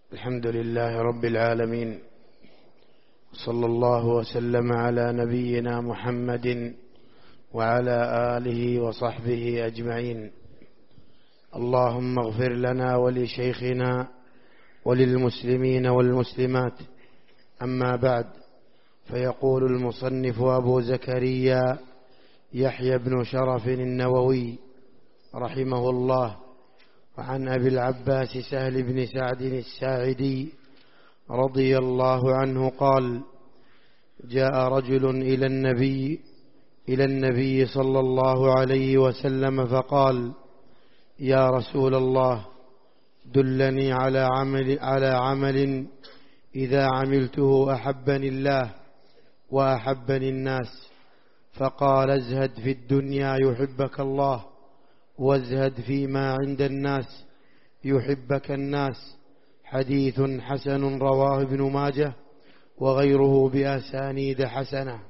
الحمد لله رب العالمين، صلى الله وسلم على نبينا محمد وعلى آله وصحبه أجمعين. اللهم اغفر لنا ولشيخنا وللمسلمين والمسلمات. أما بعد، فيقول المصنف أبو زكريا يحيى بن شرف النووي رحمه الله: وعن أبي العباس سهل بن سعد الساعدي رضي الله عنه قال: جاء رجل إلى النبي صلى الله عليه وسلم فقال: يا رسول الله، دلني على عمل إذا عملته أحبني الله وأحبني الناس. فقال: ازهد في الدنيا يحبك الله، وازهد فيما عند الناس يحبك الناس. حديث حسن رواه ابن ماجه وغيره بأسانيد حسنة.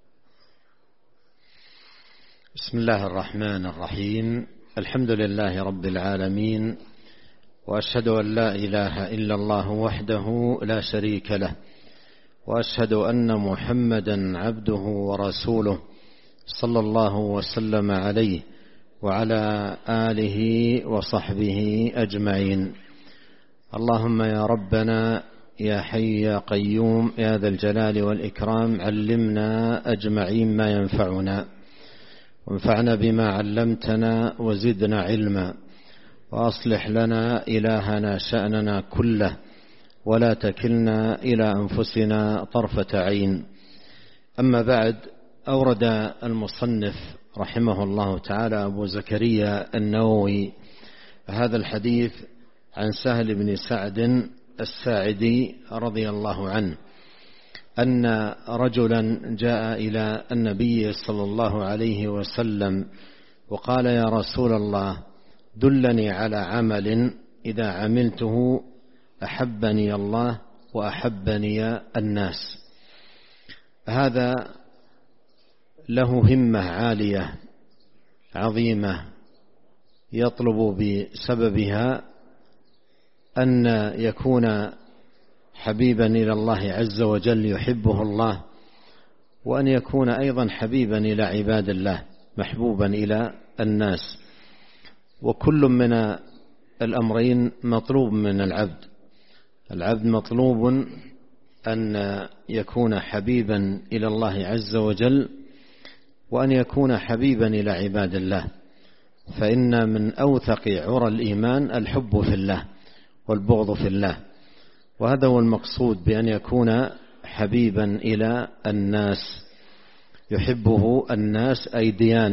بسم الله الرحمن الرحيم. الحمد لله رب العالمين، وأشهد أن لا إله إلا الله وحده لا شريك له، وأشهد أن محمدا عبده ورسوله صلى الله وسلم عليه وعلى آله وصحبه أجمعين. اللهم يا ربنا يا حي يا قيوم يا ذا الجلال والإكرام، علمنا أجمعين ما ينفعنا، وانفعنا بما علمتنا وزدنا علما، وأصلح لنا إلهنا شأننا كله، ولا تكلنا إلى أنفسنا طرفة عين. أما بعد، أورد المصنف رحمه الله تعالى أبو زكريا النووي هذا الحديث عن سهل بن سعد الساعدي رضي الله عنه أن رجلا جاء إلى النبي صلى الله عليه وسلم وقال: يا رسول الله، دلني على عمل إذا عملته أحبني الله وأحبني الناس. هذا له همة عالية عظيمة يطلب بسببها أن يكون حبيبا إلى الله عز وجل يحبه الله، وأن يكون أيضا حبيبا إلى عباد الله محبوبا إلى الناس. وكل من الأمرين مطلوب من العبد. العبد مطلوب أن يكون حبيبا إلى الله عز وجل، وأن يكون حبيبا إلى عباد الله، فإن من أوثق عرى الإيمان الحب في الله والبغض في الله. وهذا هو المقصود بأن يكون حبيبا إلى الناس، يحبه الناس أي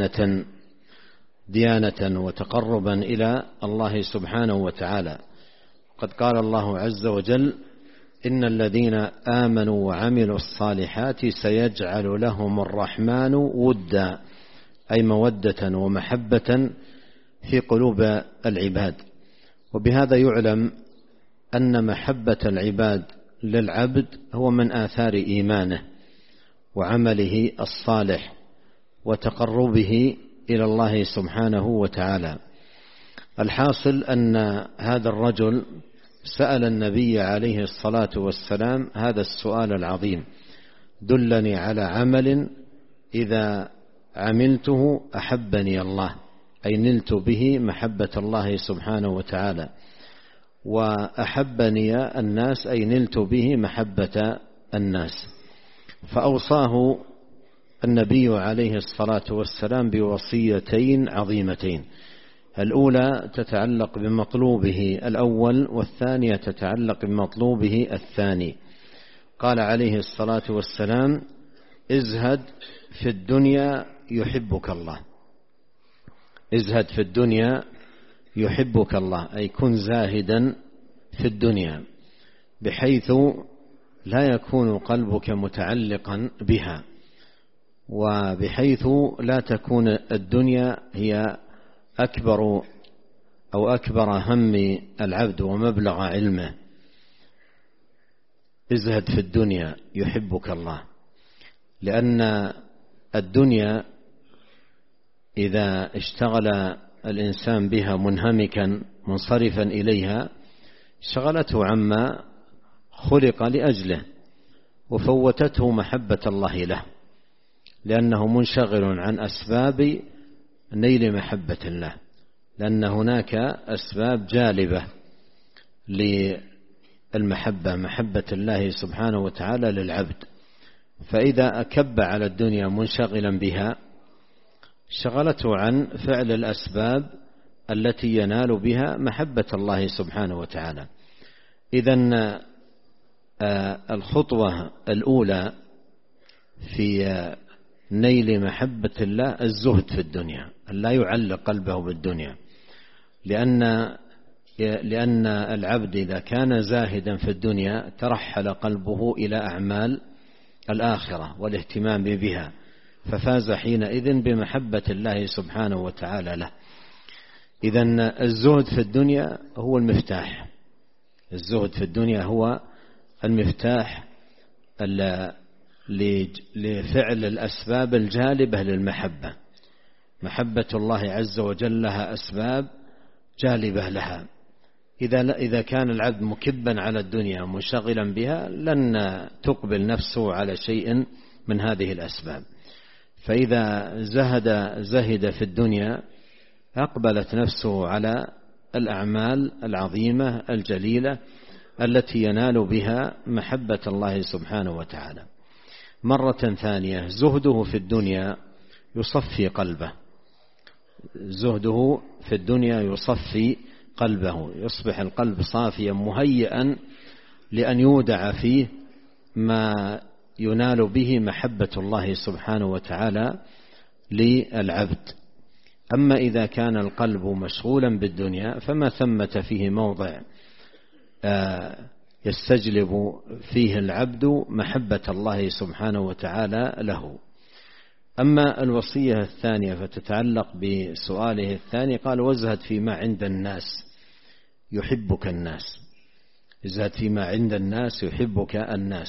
ديانة وتقربا إلى الله سبحانه وتعالى. قد قال الله عز وجل: إن الذين آمنوا وعملوا الصالحات سيجعل لهم الرحمن ودا، أي مودة ومحبة في قلوب العباد. وبهذا يعلم أن محبة العباد للعبد هو من آثار إيمانه وعمله الصالح وتقربه إلى الله سبحانه وتعالى. الحاصل أن هذا الرجل سأل النبي عليه الصلاة والسلام هذا السؤال العظيم: دلني على عمل إذا عملته أحبني الله، أي نلت به محبة الله سبحانه وتعالى، وأحبني الناس أي نلت به محبة الناس. فأوصاه النبي عليه الصلاة والسلام بوصيتين عظيمتين: الأولى تتعلق بمطلوبه الأول، والثانية تتعلق بمطلوبه الثاني. قال عليه الصلاة والسلام: ازهد في الدنيا يحبك الله. ازهد في الدنيا يحبك الله، أي كن زاهدا في الدنيا بحيث لا يكون قلبك متعلقا بها، وبحيث لا تكون الدنيا هي أكبر هم العبد ومبلغ علمه. ازهد في الدنيا يحبك الله، لأن الدنيا إذا اشتغل الإنسان بها منهمكا منصرفا إليها شغلته عما خلق لأجله وفوتته محبة الله له، لأنه منشغل عن أسباب نيل محبة الله، لأن هناك أسباب جالبة للمحبة، محبة الله سبحانه وتعالى للعبد. فإذا أكب على الدنيا منشغلا بها شغلته عن فعل الأسباب التي ينال بها محبة الله سبحانه وتعالى. إذن الخطوة الأولى في نيل محبة الله الزهد في الدنيا، لا يعلق قلبه بالدنيا، لأن العبد إذا كان زاهدا في الدنيا ترحل قلبه إلى أعمال الآخرة والاهتمام بها، ففاز حينئذ بمحبة الله سبحانه وتعالى له. إذن الزهد في الدنيا هو المفتاح، الزهد في الدنيا هو المفتاح لفعل الأسباب الجالبة للمحبة. محبة الله عز وجل لها أسباب جالبة لها. إذا كان العبد مكبا على الدنيا منشغلا بها لن تقبل نفسه على شيء من هذه الأسباب. فإذا زهد في الدنيا أقبلت نفسه على الأعمال العظيمة الجليلة التي ينال بها محبة الله سبحانه وتعالى. مرة ثانية زهده في الدنيا يصفي قلبه، زهده في الدنيا يصفي قلبه، يصبح القلب صافيا مهيئا لأن يودع فيه ما ينال به محبة الله سبحانه وتعالى للعبد. أما إذا كان القلب مشغولا بالدنيا فما ثمة فيه موضع يستجلب فيه العبد محبة الله سبحانه وتعالى له. أما الوصية الثانية فتتعلق بسؤاله الثاني، قال وازهد فيما عند الناس يحبك الناس، ازهد فيما عند الناس يحبك الناس.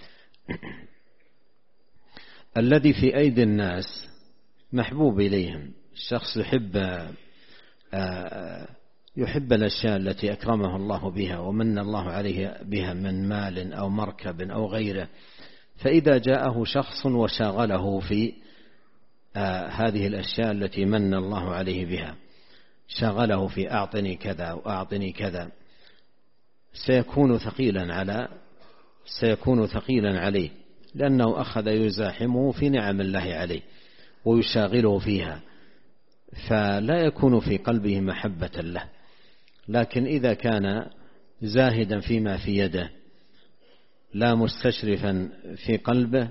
الذي في أيدي الناس محبوب إليهم، الشخص يحب الأشياء التي أكرمه الله بها ومن الله عليه بها من مال أو مركب أو غيره، فإذا جاءه شخص وشاغله في هذه الأشياء التي من الله عليه بها، شاغله في أعطني كذا أو أعطني كذا، سيكون ثقيلا عليه، لأنه أخذ يزاحمه في نعم الله عليه ويشاغله فيها، فلا يكون في قلبه محبة له. لكن إذا كان زاهدا فيما في يده لا مستشرفا في قلبه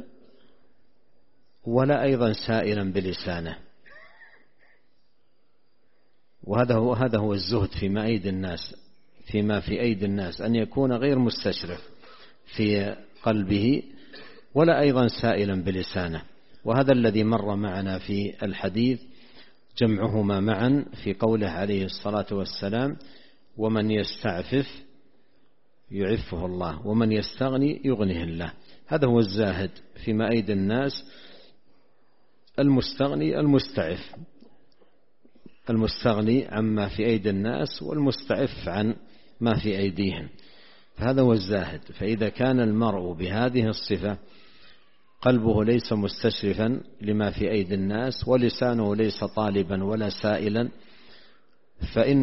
ولا أيضا سائلا بلسانه، وهذا هو الزهد فيما في أيدي الناس، أن يكون غير مستشرف في قلبه ولا أيضا سائلا بلسانه. وهذا الذي مر معنا في الحديث جمعهما معا في قوله عليه الصلاة والسلام ومن يستعفف يعفه الله ومن يستغني يغنيه الله. هذا هو الزاهد فيما أيدي الناس، المستغني المستغني عما في أيدي الناس والمستعف عن ما في أيديهم، فهذا هو الزاهد. فإذا كان المرء بهذه الصفة قلبه ليس مستشرفا لما في أيدي الناس ولسانه ليس طالبا ولا سائلا، فإن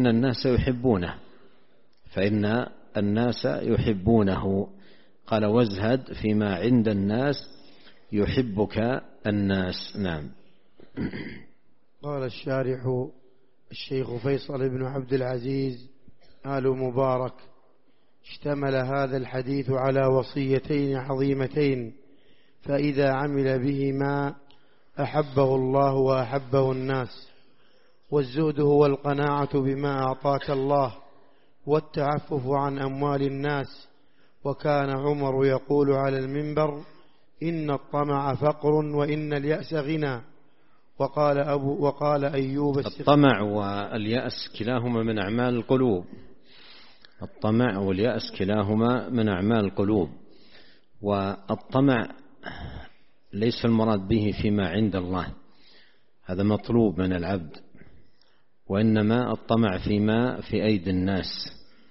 الناس يحبونه. قال وازهد فيما عند الناس يحبك الناس. نعم. قال الشارح الشيخ فيصل بن عبد العزيز آل مبارك اشتمل هذا الحديث على وصيتين عظيمتين، فإذا عمل بهما أحبه الله وأحبه الناس. والزهد هو القناعة بما أعطاك الله والتعفف عن أموال الناس. وكان عمر يقول على المنبر إن الطمع فقر وإن اليأس غنى. وقال أيوب الطمع واليأس كلاهما من أعمال القلوب، الطمع واليأس كلاهما من أعمال القلوب. والطمع ليس المراد به فيما عند الله، هذا مطلوب من العبد، وإنما الطمع فيما في أيدي الناس،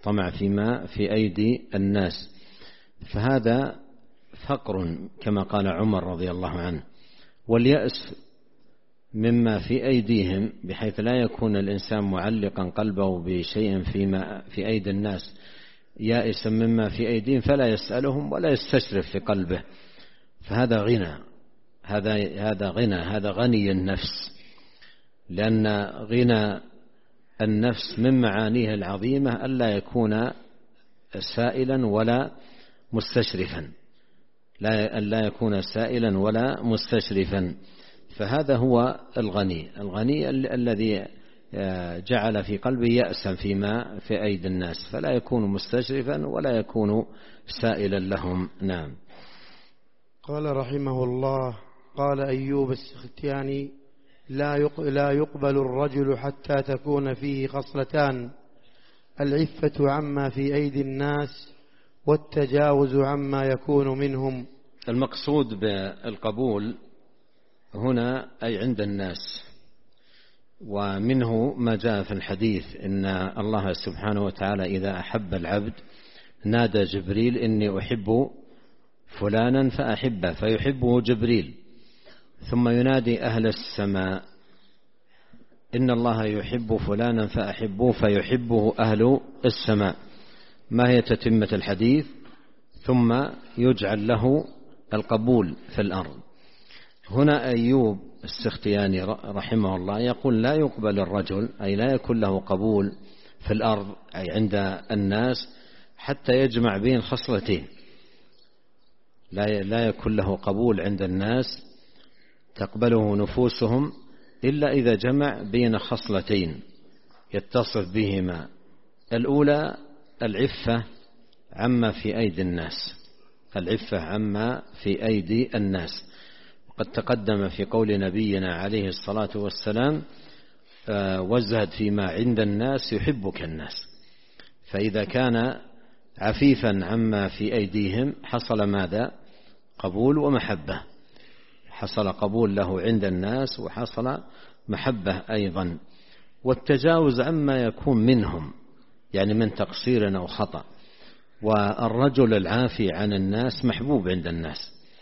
طمع فيما في أيدي الناس، فهذا فقر كما قال عمر رضي الله عنه. واليأس مما في أيديهم، بحيث لا يكون الإنسان معلقا قلبه بشيء فيما في أيدي الناس، يائسا مما في أيديهم فلا يسألهم ولا يستشرف في قلبه، فهذا غنى، هذا غنى، هذا غني النفس. لأن غنى النفس من معانيه العظيمة ألا يكون سائلا ولا مستشرفا، لا يكون سائلا ولا مستشرفا، فهذا هو الغني الذي جعل في قلبه يأسا فيما في أيدي الناس، فلا يكون مستشرفا ولا يكون سائلا لهم. نعم. قال رحمه الله: قال أيوب السختياني: لا يقبل الرجل حتى تكون فيه خصلتان: العفة عما في أيدي الناس، والتجاوز عما يكون منهم. المقصود بالقبول هنا أي عند الناس، ومنه ما جاء في الحديث إن الله سبحانه وتعالى إذا أحب العبد نادى جبريل: إني أحب فلانا فأحبه، فيحبه جبريل، ثم ينادي أهل السماء: إن الله يحب فلانا فأحبوه، فيحبه أهل السماء. ما هي تتمة الحديث؟ ثم يجعل له القبول في الأرض. هنا أيوب السختياني رحمه الله يقول: لا يقبل الرجل، أي لا يكون له قبول في الأرض أي عند الناس، حتى يجمع بين خصلتين. لا يكون له قبول عند الناس تقبله نفوسهم إلا إذا جمع بين خصلتين يتصف بهما: الأولى العفة عما في أيدي الناس، العفة عما في أيدي الناس. وقد تقدم في قول نبينا عليه الصلاة والسلام: وازهد فيما عند الناس يحبك الناس. فإذا كان عفيفا عما في أيديهم حصل ماذا؟ قبول ومحبة، حصل قبول له عند الناس وحصل محبة أيضا. والتجاوز عما يكون منهم، يعني من تقصير أو خطأ. والرجل العافي عن الناس محبوب عند الناس،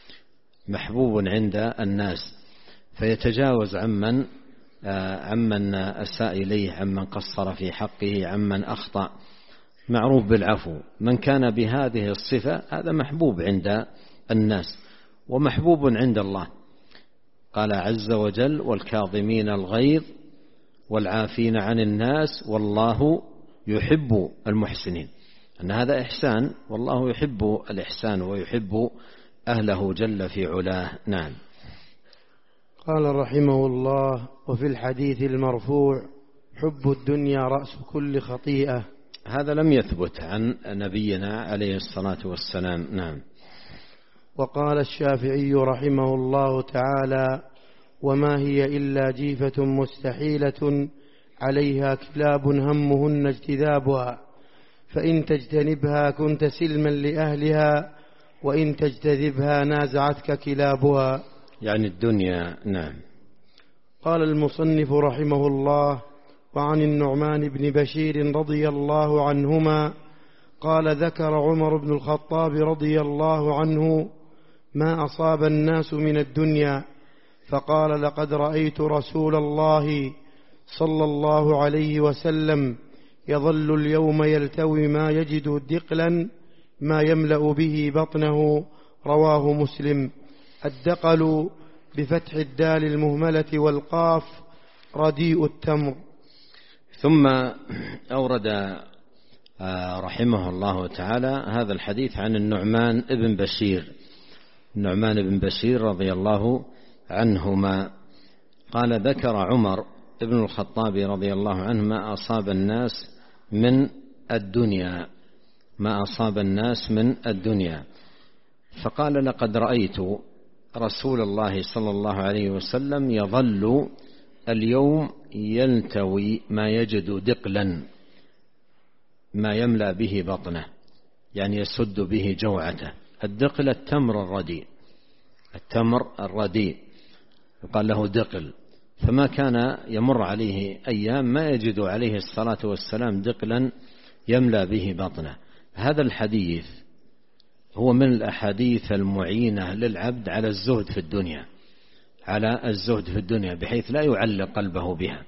محبوب عند الناس، فيتجاوز عمن أساء إليه، عمن قصر في حقه، عمن أخطأ، معروف بالعفو. من كان بهذه الصفة هذا محبوب عند الناس ومحبوب عند الله. قال عز وجل: والكاظمين الغيظ والعافين عن الناس والله يحب المحسنين. أن هذا إحسان، والله يحب الإحسان ويحب أهله جل في علاه. نعم. قال رحمه الله: وفي الحديث المرفوع: حب الدنيا رأس كل خطيئة. هذا لم يثبت عن نبينا عليه الصلاة والسلام. نعم. وقال الشافعي رحمه الله تعالى: وما هي إلا جيفة مستحيلة عليها كلاب همهن اجتذابها، فإن تجتنبها كنت سلما لأهلها، وإن تجتذبها نازعتك كلابها. يعني الدنيا. نعم. قال المصنف رحمه الله: وعن النعمان بن بشير رضي الله عنهما قال: ذكر عمر بن الخطاب رضي الله عنه ما أصاب الناس من الدنيا، فقال: لقد رأيت رسول الله صلى الله عليه وسلم يظل اليوم يلتوي ما يجد دقلا ما يملأ به بطنه. رواه مسلم. الدقل بفتح الدال المهملة والقاف رديء التمر. ثم أورد رحمه الله تعالى هذا الحديث عن النعمان بن بشير رضي الله عنهما قال: ذكر عمر ابن الخطاب رضي الله عنه ما أصاب الناس من الدنيا، فقال: لقد رأيت رسول الله صلى الله عليه وسلم يظل اليوم يلتوي ما يجد دقلا ما يملأ به بطنه، يعني يسد به جوعته. الدقل التمر الرديء يقال له دقل. فما كان يمر عليه أيام ما يجد عليه الصلاة والسلام دقلا يملأ به بطنه. هذا الحديث هو من الأحاديث المعينة للعبد على الزهد في الدنيا، على الزهد في الدنيا، بحيث لا يعلق قلبه بها.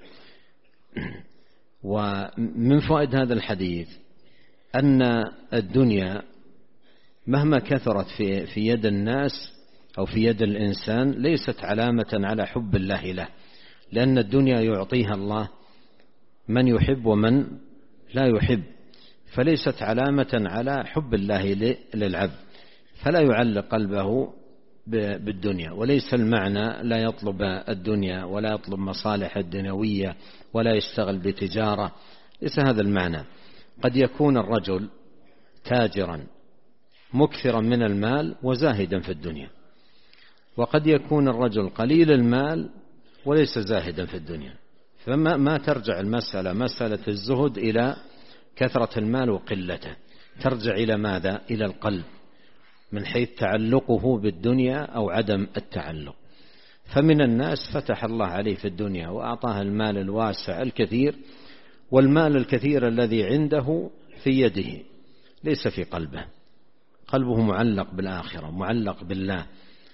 ومن فوائد هذا الحديث أن الدنيا مهما كثرت في يد الناس أو في يد الإنسان ليست علامة على حب الله له، لأن الدنيا يعطيها الله من يحب ومن لا يحب، فليست علامة على حب الله للعبد، فلا يعلق قلبه بالدنيا. وليس المعنى لا يطلب الدنيا ولا يطلب مصالح الدنيوية ولا يشتغل بتجارة، ليس هذا المعنى. قد يكون الرجل تاجرا مكثرا من المال وزاهدا في الدنيا، وقد يكون الرجل قليل المال وليس زاهدا في الدنيا. فما ترجع المسألة مسألة الزهد إلى كثرة المال وقلته، ترجع إلى ماذا؟ إلى القلب، من حيث تعلقه بالدنيا أو عدم التعلق. فمن الناس فتح الله عليه في الدنيا وأعطاه المال الواسع الكثير، والمال الكثير الذي عنده في يده ليس في قلبه، قلبه معلق بالآخرة، معلق بالله،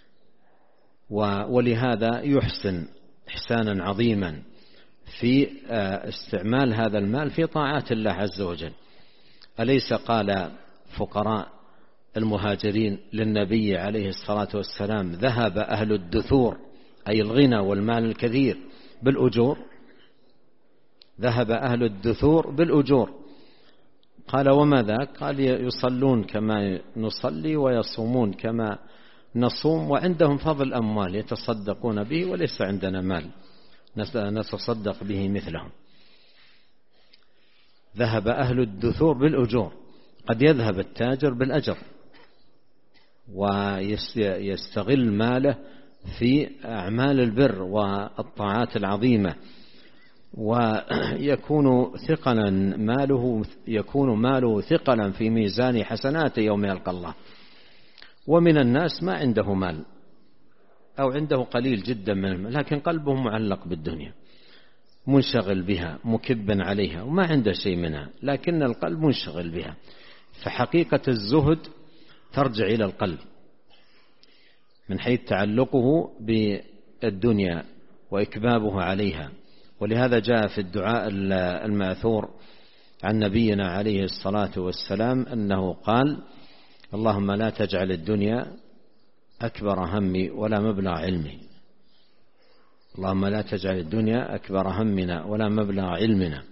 ولهذا يحسن إحسانا عظيما في استعمال هذا المال في طاعات الله عز وجل. أليس قال فقراء المهاجرين للنبي عليه الصلاة والسلام: ذهب أهل الدثور، أي الغنى والمال الكثير، بالأجور. ذهب أهل الدثور بالأجور. قال: وما ذاك؟ قال: يصلون كما نصلي ويصومون كما نصوم، وعندهم فضل أموال يتصدقون به وليس عندنا مال نتصدق به مثلهم. ذهب أهل الدثور بالأجور. قد يذهب التاجر بالأجر ويستغل ماله في أعمال البر والطاعات العظيمة، ويكون ثقلا ماله، يكون ماله ثقلا في ميزان حسناته يوم يلقى الله. ومن الناس ما عنده مال أو عنده قليل جدا من المال، لكن قلبه معلق بالدنيا، منشغل بها، مكب عليها، وما عنده شيء منها، لكن القلب منشغل بها. فحقيقة الزهد ترجع إلى القلب من حيث تعلقه بالدنيا وإكبابه عليها. ولهذا جاء في الدعاء الماثور عن نبينا عليه الصلاة والسلام أنه قال: اللهم لا تجعل الدنيا أكبر همي ولا مبلغ علمي. اللهم لا تجعل الدنيا أكبر همنا ولا مبلغ علمنا.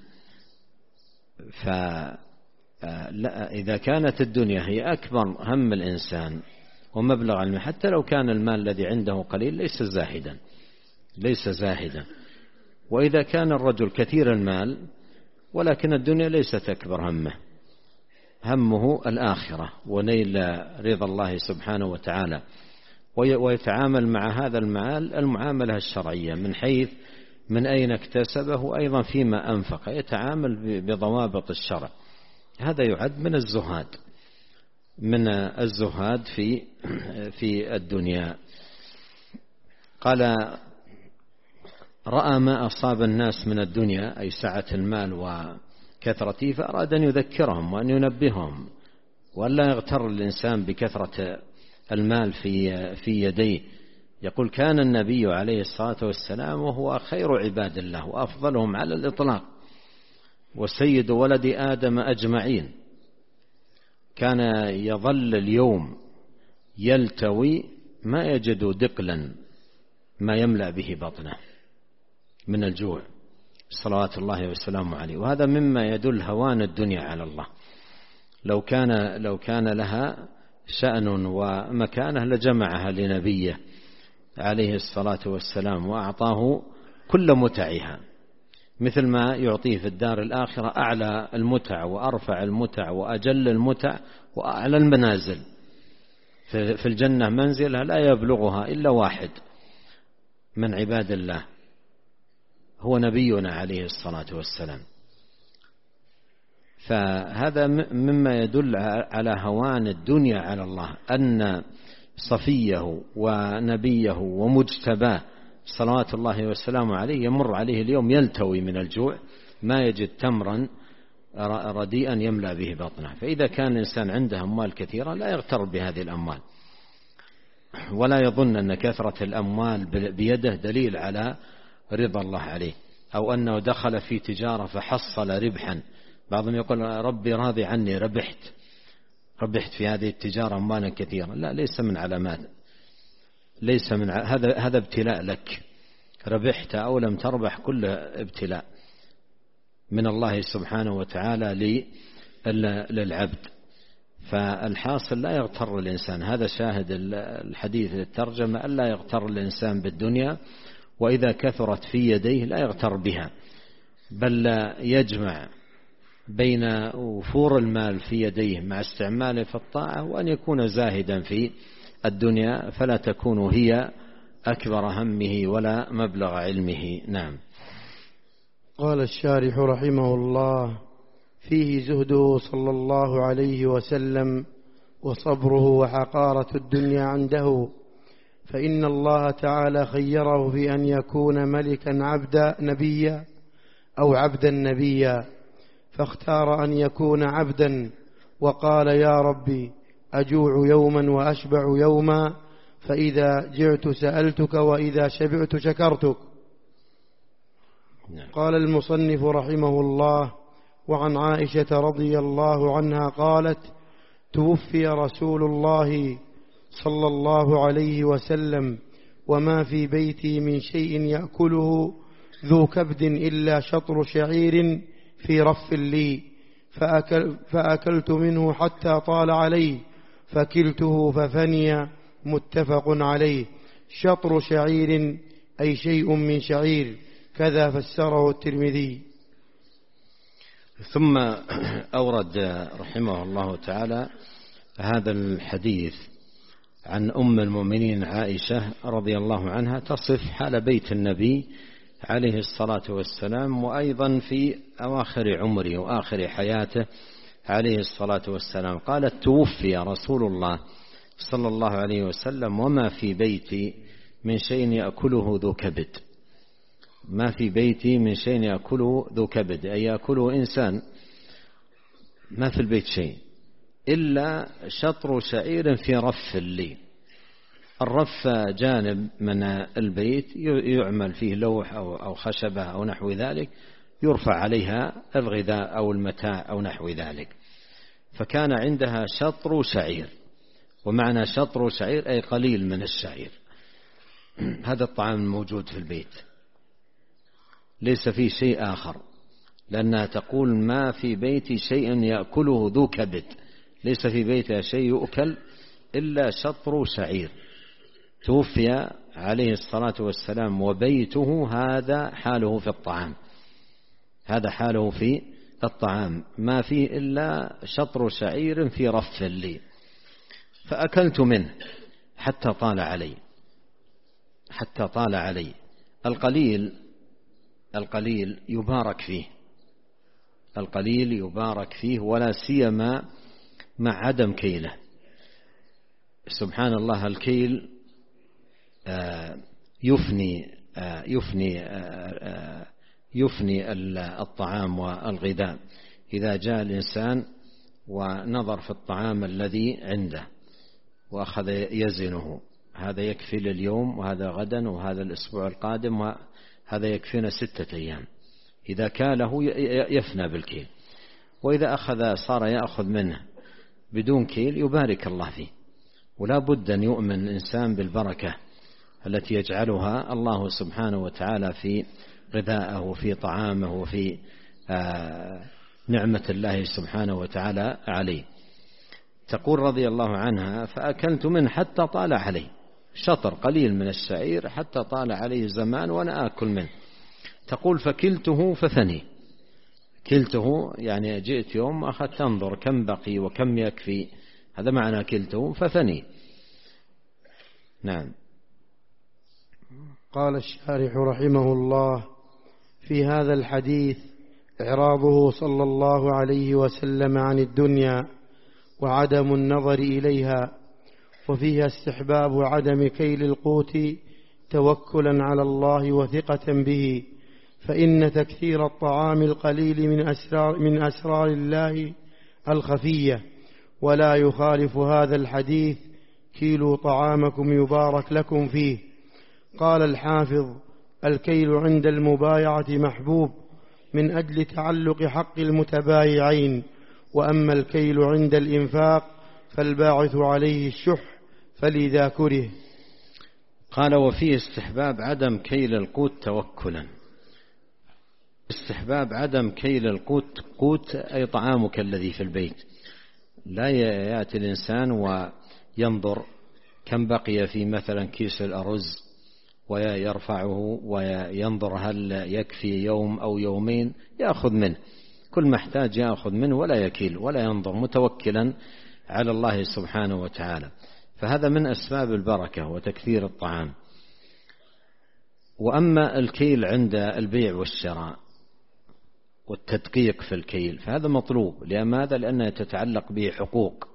فإذا كانت الدنيا هي أكبر هم الإنسان ومبلغ علمه، حتى لو كان المال الذي عنده قليل ليس زاهدا. وإذا كان الرجل كثير المال ولكن الدنيا ليست أكبر همه الآخرة ونيل رضا الله سبحانه وتعالى، ويتعامل مع هذا المال المعاملة الشرعية من حيث من أين اكتسبه، أيضا فيما أنفق، يتعامل بضوابط الشرع. هذا يعد من الزهاد في الدنيا. قال: رأى ما أصاب الناس من الدنيا، أي سعة المال وكثرته، فأراد أن يذكرهم وأن ينبههم وألا يغتر الإنسان بكثرة المال في يديه. يقول: كان النبي عليه الصلاة والسلام وهو خير عباد الله وأفضلهم على الإطلاق وسيد ولد آدم أجمعين، كان يظل اليوم يلتوي ما يجد دقلا ما يملأ به بطنه من الجوع، صلوات الله وسلامه عليه. وهذا مما يدل هوان الدنيا على الله. لو كان لها شأن ومكانه لجمعها لنبيه عليه الصلاة والسلام وأعطاه كل متعها، مثل ما يعطيه في الدار الآخرة أعلى المتع وأرفع المتع وأجل المتع وأعلى المنازل. في الجنة منزلها لا يبلغها إلا واحد من عباد الله، هو نبينا عليه الصلاة والسلام. فهذا مما يدل على هوان الدنيا على الله، أن صفيه ونبيه ومجتباه صلوات الله والسلام عليه يمر عليه اليوم يلتوي من الجوع، ما يجد تمرا رديئا يملأ به بطنه. فإذا كان الإنسان عنده أموال كثيرة لا يغتر بهذه الأموال، ولا يظن أن كثرة الأموال بيده دليل على رضا الله عليه، أو أنه دخل في تجارة فحصل ربحا. بعضهم يقول ربي راضي عني، ربحت في هذه التجارة أموالا كثيرة. لا، ليس من علامات، ليس من هذا ابتلاء لك، ربحت أو لم تربح كله ابتلاء من الله سبحانه وتعالى للعبد. فالحاصل لا يغتر الإنسان، هذا شاهد الحديث الترجمة، ألا يغتر الإنسان بالدنيا، وإذا كثرت في يديه لا يغتر بها، بل يجمع بين وفور المال في يديه مع استعماله في الطاعة، وأن يكون زاهدا في الدنيا فلا تكون هي أكبر همه ولا مبلغ علمه. نعم. قال الشارح رحمه الله: فيه زهده صلى الله عليه وسلم وصبره وحقارة الدنيا عنده، فإن الله تعالى خيره في أن يكون ملكا عبدا نبيا أو عبدا نبيا، فاختار أن يكون عبدا، وقال: يا ربي أجوع يوما وأشبع يوما، فإذا جعت سألتك وإذا شبعت شكرتك. قال المصنف رحمه الله: وعن عائشة رضي الله عنها قالت: توفي رسول الله صلى الله عليه وسلم وما في بيتي من شيء يأكله ذو كبد إلا شطر شعير في رف لي، فأكلت منه حتى طال عليه فكلته ففني، متفق عليه. شطر شعير أي شيء من شعير، كذا فسره الترمذي. ثم أورد رحمه الله تعالى هذا الحديث عن أم المؤمنين عائشة رضي الله عنها تصف حال بيت النبي عليه الصلاة والسلام، وأيضا في أواخر عمره وآخر حياته عليه الصلاة والسلام. قالت: توفي رسول الله صلى الله عليه وسلم وما في بيتي من شيء يأكله ذو كبد. ما في بيتي من شيء يأكله ذو كبد، أي يأكله إنسان، ما في البيت شيء إلا شطر شعير في رف لي. الرف جانب من البيت يعمل فيه لوح أو خشبة أو نحو ذلك، يرفع عليها الغذاء أو المتاع أو نحو ذلك. فكان عندها شطر شعير، ومعنى شطر شعير أي قليل من الشعير. هذا الطعام الموجود في البيت، ليس فيه شيء آخر، لأنها تقول: ما في بيتي شيء يأكله ذو كبد، ليس في بيتها شيء يؤكل إلا شطر شعير. توفي عليه الصلاة والسلام وبيته هذا حاله في الطعام، هذا حاله في الطعام، ما فيه إلا شطر شعير في رف لي، فأكلت منه حتى طال علي. حتى طال علي. القليل يبارك فيه، القليل يبارك فيه، ولا سيما مع عدم كيله. سبحان الله، الكيل يفني الطعام والغذاء. إذا جاء الإنسان ونظر في الطعام الذي عنده وأخذ يزنه، هذا يكفي لليوم، وهذا غدا، وهذا الأسبوع القادم، وهذا يكفينا 6 أيام. إذا كاله يفنى بالكيل، وإذا صار يأخذ منه بدون كيل يبارك الله فيه. ولا بد أن يؤمن الإنسان بالبركة التي يجعلها الله سبحانه وتعالى في غذائه وفي طعامه وفي نعمة الله سبحانه وتعالى عليه. تقول رضي الله عنها: فأكلت منه حتى طال عليه، شطر قليل من الشعير حتى طال عليه زمان وأنا آكل منه. تقول: فكلته ففني. كلته يعني جئت يوم أخذت أنظر كم بقي وكم يكفي، هذا معنى كلته ففني. نعم. قال الشارح رحمه الله: في هذا الحديث إعراضه صلى الله عليه وسلم عن الدنيا وعدم النظر إليها، وفيها استحباب عدم كيل القوت توكلا على الله وثقة به، فإن تكثير الطعام القليل من أسرار الله الخفية، ولا يخالف هذا الحديث: كيلوا طعامكم يبارك لكم فيه. قال الحافظ: الكيل عند المبايعة محبوب من أجل تعلق حق المتبايعين، وأما الكيل عند الإنفاق فالباعث عليه الشح، فلذا كره. قال: وفيه استحباب عدم كيل القوت توكلا. استحباب عدم كيل القوت، قوت أي طعامك الذي في البيت. لا يأتي الإنسان وينظر كم بقي في مثلا كيس الأرز ويرفعه وينظر هل يكفي يوم أو يومين، يأخذ منه كل محتاج، يأخذ منه ولا يكيل ولا ينظر، متوكلا على الله سبحانه وتعالى. فهذا من أسباب البركة وتكثير الطعام. وأما الكيل عند البيع والشراء والتدقيق في الكيل فهذا مطلوب. لماذا؟ لأنها تتعلق به حقوق،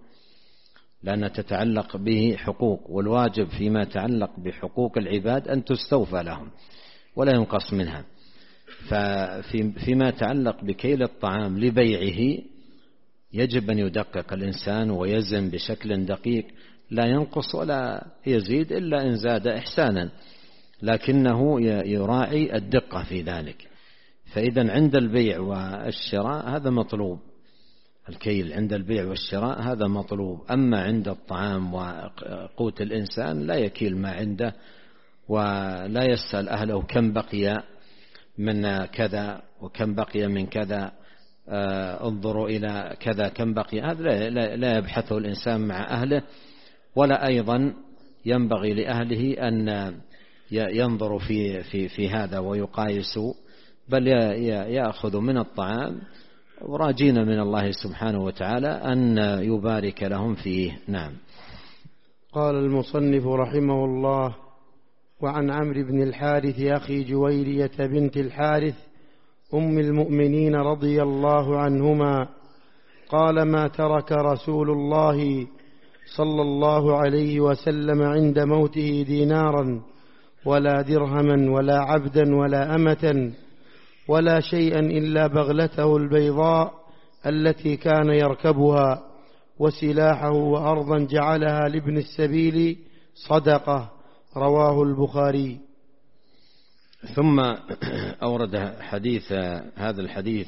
والواجب فيما يتعلق بحقوق العباد أن تستوفى لهم ولا ينقص منها. فيما يتعلق بكيل الطعام لبيعه يجب أن يدقق الإنسان ويزن بشكل دقيق، لا ينقص ولا يزيد إلا إن زاد إحسانا، لكنه يراعي الدقة في ذلك. فإذا عند البيع والشراء هذا مطلوب، الكيل عند البيع والشراء هذا مطلوب. أما عند الطعام وقوت الإنسان لا يكيل ما عنده، ولا يسأل أهله كم بقي من كذا وكم بقي من كذا، انظروا إلى كذا كم بقي. هذا لا يبحثه الإنسان مع أهله، ولا أيضا ينبغي لأهله أن ينظروا في هذا ويقايسوا، بل يأخذ من الطعام وراجين من الله سبحانه وتعالى أن يبارك لهم فيه. نعم. قال المصنف رحمه الله: وعن عمرو بن الحارث أخي جويرية بنت الحارث أم المؤمنين رضي الله عنهما قال: ما ترك رسول الله صلى الله عليه وسلم عند موته دينارا ولا درهما ولا عبدا ولا أمة ولا شيئا إلا بغلته البيضاء التي كان يركبها وسلاحه وأرضا جعلها لابن السبيل صدقة. رواه البخاري. ثم أورد هذا الحديث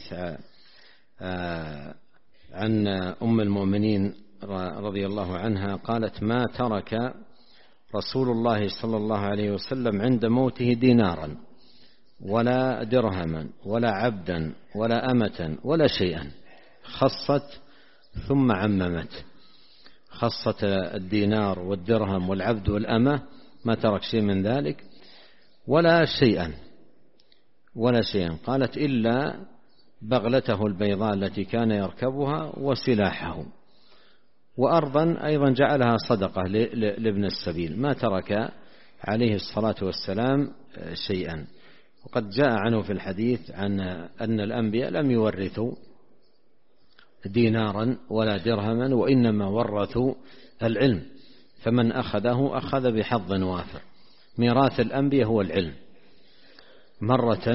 عن أم المؤمنين رضي الله عنها قالت: ما ترك رسول الله صلى الله عليه وسلم عند موته دينارا ولا درهما ولا عبدا ولا أمة ولا شيئا. خصت ثم عممت، خصت الدينار والدرهم والعبد والأمة، ما ترك شيء من ذلك، ولا شيئا قالت: إلا بغلته البيضاء التي كان يركبها وسلاحه، وأرضا أيضا جعلها صدقة لابن السبيل. ما ترك عليه الصلاة والسلام شيئا. وقد جاء عنه في الحديث عن أن الأنبياء لم يورثوا دينارا ولا درهما، وإنما ورثوا العلم، فمن أخذه أخذ بحظ وافر. ميراث الأنبياء هو العلم. مرة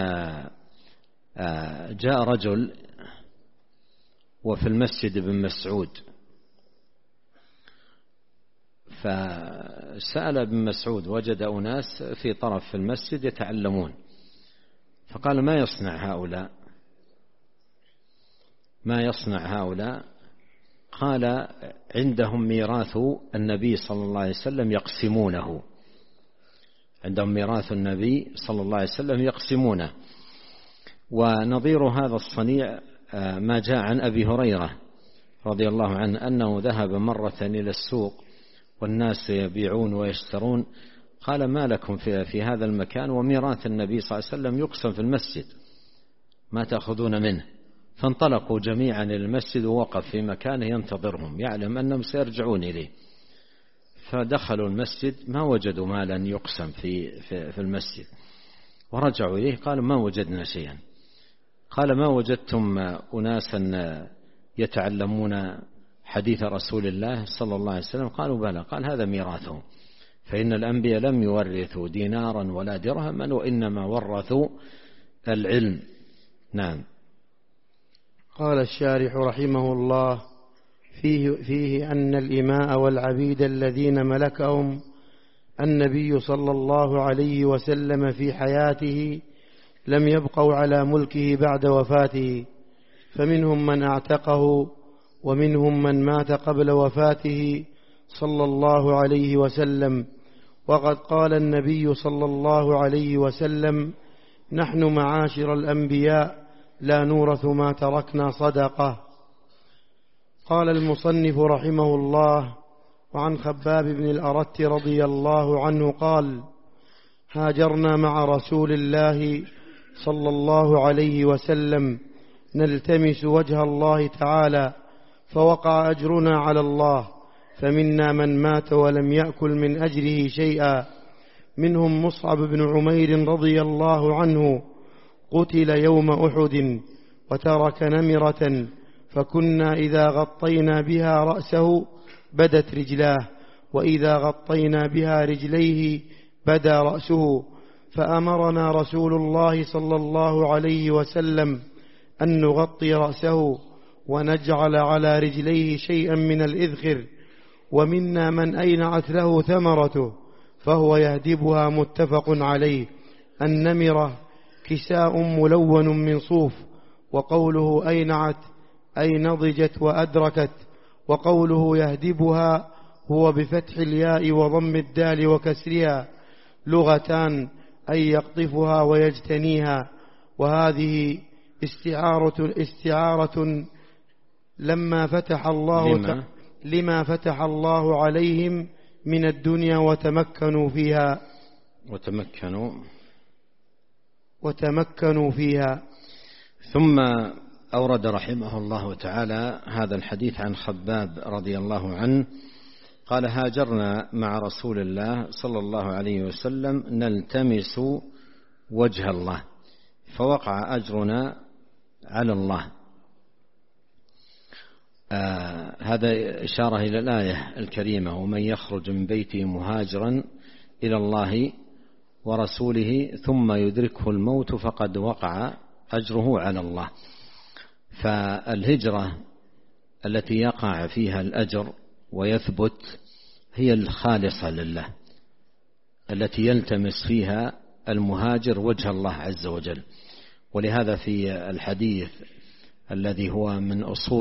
جاء رجل وفي المسجد ابن مسعود، فسأل ابن مسعود، وجد أناس في طرف في المسجد يتعلمون، فقال: ما يصنع هؤلاء؟ قال: عندهم ميراث النبي صلى الله عليه وسلم يقسمونه، عندهم ميراث النبي صلى الله عليه وسلم يقسمونه. ونظير هذا الصنيع ما جاء عن أبي هريرة رضي الله عنه أنه ذهب مرة إلى السوق والناس يبيعون ويشترون، قال: ما لكم في هذا المكان وميراث النبي صلى الله عليه وسلم يقسم في المسجد، ما تأخذون منه؟ فانطلقوا جميعا إلى المسجد، ووقف في مكانه ينتظرهم، يعلم أنهم سيرجعون إليه. فدخلوا المسجد ما وجدوا مالا يقسم في المسجد، ورجعوا إليه قالوا: ما وجدنا شيئا. قال: ما وجدتم أناسا يتعلمون حديث رسول الله صلى الله عليه وسلم؟ قالوا: بلى. قال: هذا ميراثهم، فإن الأنبياء لم يورثوا دينارا ولا درهما، وإنما ورثوا العلم. نعم. قال الشارح رحمه الله: فيه أن الإماء والعبيد الذين ملكهم النبي صلى الله عليه وسلم في حياته لم يبقوا على ملكه بعد وفاته، فمنهم من اعتقه ومنهم من مات قبل وفاته صلى الله عليه وسلم. وقد قال النبي صلى الله عليه وسلم: نحن معاشر الأنبياء لا نورث ما تركنا صدقة. قال المصنف رحمه الله: وعن خباب بن الأرت رضي الله عنه قال: هاجرنا مع رسول الله صلى الله عليه وسلم نلتمس وجه الله تعالى، فوقع أجرنا على الله، فمنا من مات ولم يأكل من أجره شيئا، منهم مصعب بن عمير رضي الله عنه قتل يوم أحد وترك نمرة، فكنا إذا غطينا بها رأسه بدت رجلاه، وإذا غطينا بها رجليه بدا رأسه، فأمرنا رسول الله صلى الله عليه وسلم أن نغطي رأسه ونجعل على رجليه شيئا من الإذخر. ومنا من أينعت له ثمرته فهو يهدبها، متفق عليه. النمرة كساء ملون من صوف، وقوله أينعت أي نضجت وأدركت، وقوله يهدبها هو بفتح الياء وضم الدال وكسرها، لغتان أي يقطفها ويجتنيها. وهذه استعارة لما فتح الله عليهم من الدنيا وتمكنوا فيها. ثم أورد رحمه الله تعالى هذا الحديث عن خباب رضي الله عنه قال: هاجرنا مع رسول الله صلى الله عليه وسلم نلتمس وجه الله، فوقع أجرنا على الله. هذا إشارة إلى الآية الكريمة: ومن يخرج من بيته مهاجرا إلى الله ورسوله ثم يدركه الموت فقد وقع أجره على الله. فالهجرة التي يقع فيها الأجر ويثبت هي الخالصة لله، التي يلتمس فيها المهاجر وجه الله عز وجل. ولهذا في الحديث الذي هو من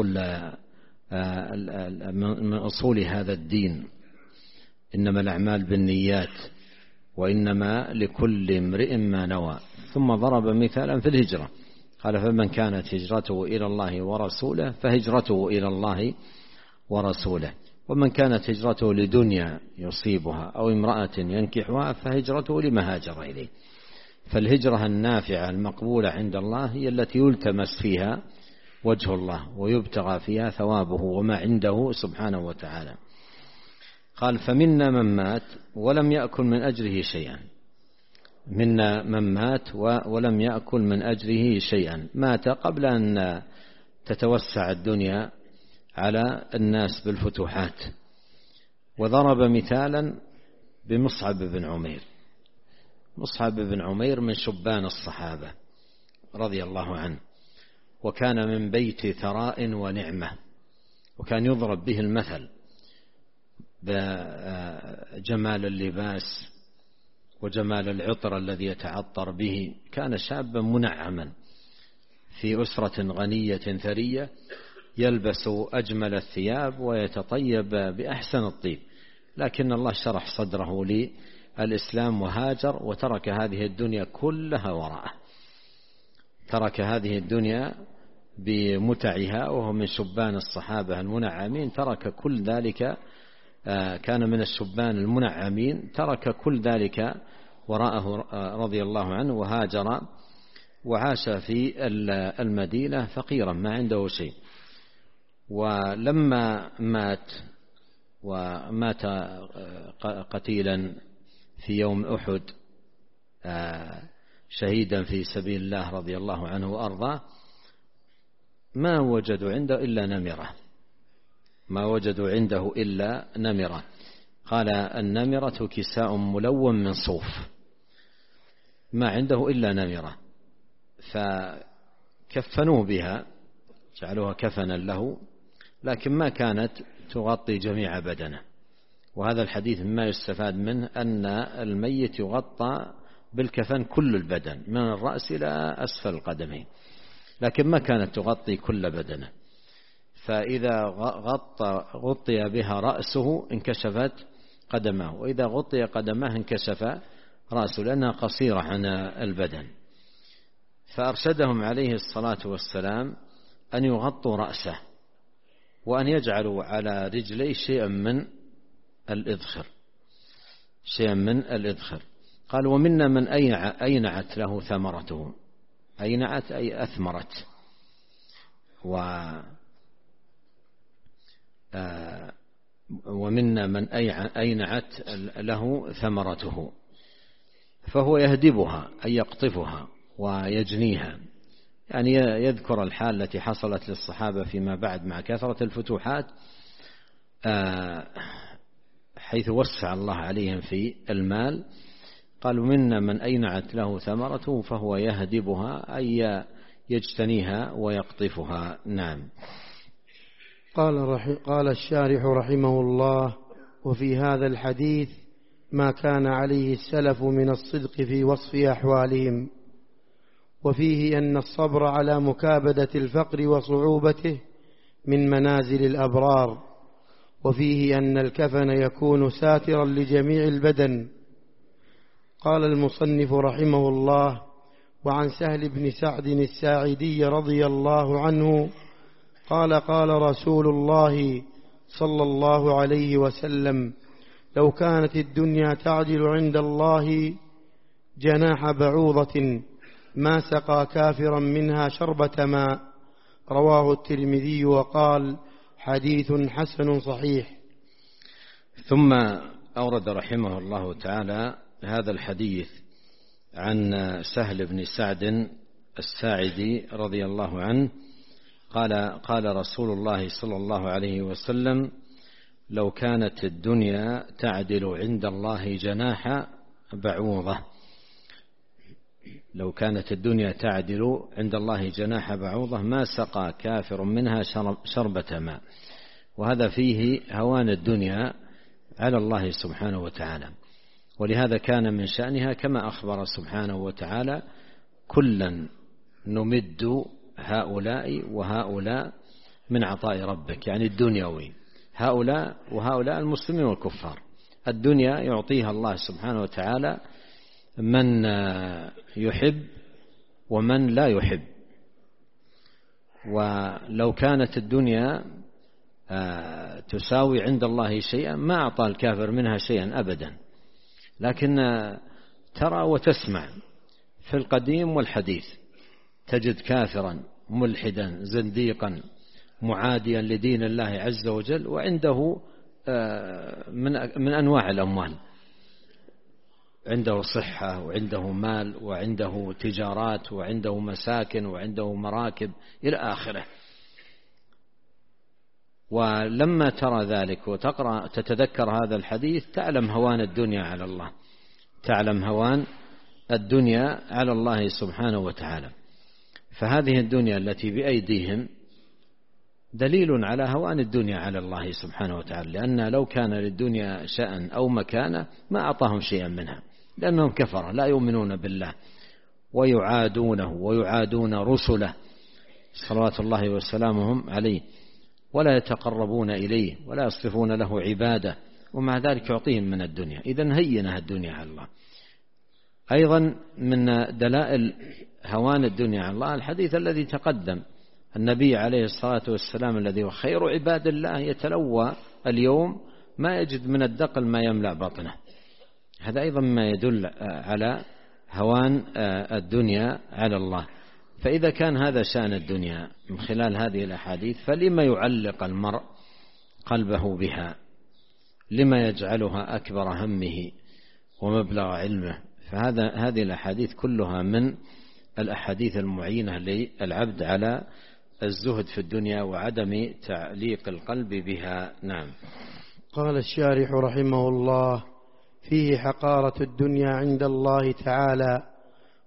أصول هذا الدين: إنما الأعمال بالنيات وإنما لكل امرئ ما نوى. ثم ضرب مثالا في الهجرة قال: فمن كانت هجرته إلى الله ورسوله فهجرته إلى الله ورسوله، ومن كانت هجرته لدنيا يصيبها أو امرأة ينكحها فهجرته لما هاجر إليه. فالهجرة النافعة المقبولة عند الله هي التي يلتمس فيها وجه الله ويبتغى فيها ثوابه وما عنده سبحانه وتعالى. قال: فمنا من مات ولم يأكل من أجره شيئا. منا من مات ولم يأكل من أجره شيئا، مات قبل أن تتوسع الدنيا على الناس بالفتوحات. وضرب مثالا بمصعب بن عمير. مصعب بن عمير من شبان الصحابة رضي الله عنه، وكان من بيت ثراء ونعمة، وكان يضرب به المثل بجمال اللباس وجمال العطر الذي يتعطر به. كان شابا منعما في أسرة غنية ثرية، يلبس أجمل الثياب ويتطيب بأحسن الطيب، لكن الله شرح صدره للإسلام وهاجر وترك هذه الدنيا كلها وراءه، ترك هذه الدنيا بمتعها، وهو من شبان الصحابة المنعمين، ترك كل ذلك، كان من الشبان المنعمين، ترك كل ذلك وراءه رضي الله عنه وهاجر وعاش في المدينة فقيرا ما عنده شيء. ولما مات قتيلا في يوم أحد شهيدا في سبيل الله رضي الله عنه وأرضاه، ما وجدوا عنده إلا نمرة، ما وجدوا عنده إلا نمرة. قال: النمرة كساء ملون من صوف، ما عنده إلا نمرة. فكفنوه بها، جعلوها كفنا له، لكن ما كانت تغطي جميع بدنه. وهذا الحديث مما يستفاد منه أن الميت يغطى بالكفن كل البدن من الرأس إلى أسفل القدمين، لكن ما كانت تغطي كل بدنه. فإذا غطي بها رأسه انكشفت قدمه، وإذا غطي قدمه انكشف رأسه، لأنها قصيرة عن البدن. فأرشدهم عليه الصلاة والسلام أن يغطوا رأسه، وأن يجعلوا على رجليه شيئا من الإذخر. قال: ومنا من أينعت له ثمرته. أينعت أي أثمرت، ومنا من أينعت له ثمرته، فهو يهدبها أي يقطفها ويجنيها. يعني يذكر الحال التي حصلت للصحابة فيما بعد مع كثرة الفتوحات، حيث وسع الله عليهم في المال. قالوا: منا من أينعت له ثمرته فهو يهدبها أي يجتنيها ويقطفها. نعم. قال الشارح رحمه الله: وفي هذا الحديث ما كان عليه السلف من الصدق في وصف أحوالهم، وفيه أن الصبر على مكابدة الفقر وصعوبته من منازل الأبرار، وفيه أن الكفن يكون ساترا لجميع البدن. قال المصنف رحمه الله: وعن سهل بن سعد الساعدي رضي الله عنه قال: قال رسول الله صلى الله عليه وسلم: لو كانت الدنيا تعدل عند الله جناح بعوضة ما سقى كافرا منها شربة ماء. رواه الترمذي وقال: حديث حسن صحيح. ثم أورد رحمه الله تعالى هذا الحديث عن سهل بن سعد الساعدي رضي الله عنه قال: قال رسول الله صلى الله عليه وسلم: لو كانت الدنيا تعدل عند الله جناح بعوضة. لو كانت الدنيا تعدل عند الله جناح بعوضة ما سقى كافر منها شربة ماء. وهذا فيه هوان الدنيا على الله سبحانه وتعالى، ولهذا كان من شأنها كما أخبر سبحانه وتعالى: كلا نمد هؤلاء وهؤلاء من عطاء ربك، يعني الدنيوي، هؤلاء وهؤلاء المسلمين والكفار. الدنيا يعطيها الله سبحانه وتعالى من يحب ومن لا يحب. ولو كانت الدنيا تساوي عند الله شيئا ما أعطى الكافر منها شيئا أبدا. لكن ترى وتسمع في القديم والحديث تجد كافرا ملحدا زنديقا معاديا لدين الله عز وجل، وعنده من أنواع الأموال، عنده صحة وعنده مال وعنده تجارات وعنده مساكن وعنده مراكب إلى آخره. ولما ترى ذلك وتقرأ تتذكر هذا الحديث تعلم هوان الدنيا على الله، تعلم هوان الدنيا على الله سبحانه وتعالى. فهذه الدنيا التي بأيديهم دليل على هوان الدنيا على الله سبحانه وتعالى، لأن لو كان للدنيا شأن أو مكانة ما أعطاهم شيئا منها، لأنهم كفرة لا يؤمنون بالله ويعادونه ويعادون رسله صلوات الله وسلامهم عليه، ولا يتقربون إليه ولا يصرفون له عبادة، ومع ذلك يعطيهم من الدنيا. إذن هينها الدنيا على الله. أيضا من دلائل هوان الدنيا على الله الحديث الذي تقدم، النبي عليه الصلاة والسلام الذي هو خير عباد الله يتلوى اليوم ما يجد من الدقل ما يملأ بطنه. هذا أيضا ما يدل على هوان الدنيا على الله. فإذا كان هذا شأن الدنيا من خلال هذه الأحاديث، فلما يعلق المرء قلبه بها؟ لما يجعلها أكبر همه ومبلغ علمه؟ هذه الأحاديث كلها من الأحاديث المعينة للعبد على الزهد في الدنيا وعدم تعليق القلب بها. نعم. قال الشارح رحمه الله: فيه حقارة الدنيا عند الله تعالى،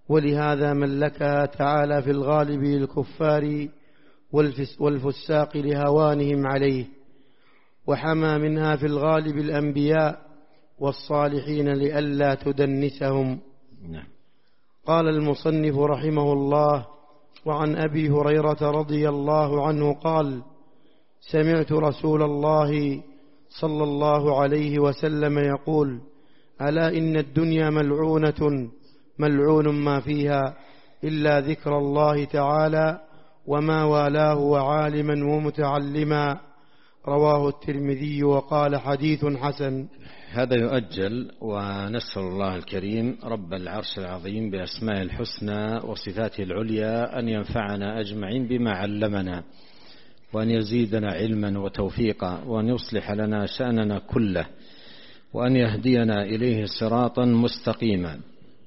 ولهذا ملكها تعالى في الغالب للكفار والفساق لهوانهم عليه، وحمى منها في الغالب الأنبياء والصالحين لئلا تدنسهم. قال المصنف رحمه الله: وعن أبي هريرة رضي الله عنه قال: سمعت رسول الله صلى الله عليه وسلم يقول: ألا إن الدنيا ملعونة ملعون ما فيها إلا ذكر الله تعالى وما والاه وعالما ومتعلما. رواه الترمذي وقال: حديث حسن. هذا يؤجل، ونسأل الله الكريم رب العرش العظيم بأسمائه الحسنى وصفاته العليا أن ينفعنا أجمعين بما علمنا، وأن يزيدنا علما وتوفيقا، وأن يصلح لنا شأننا كله، وأن يهدينا إليه صراطا مستقيما.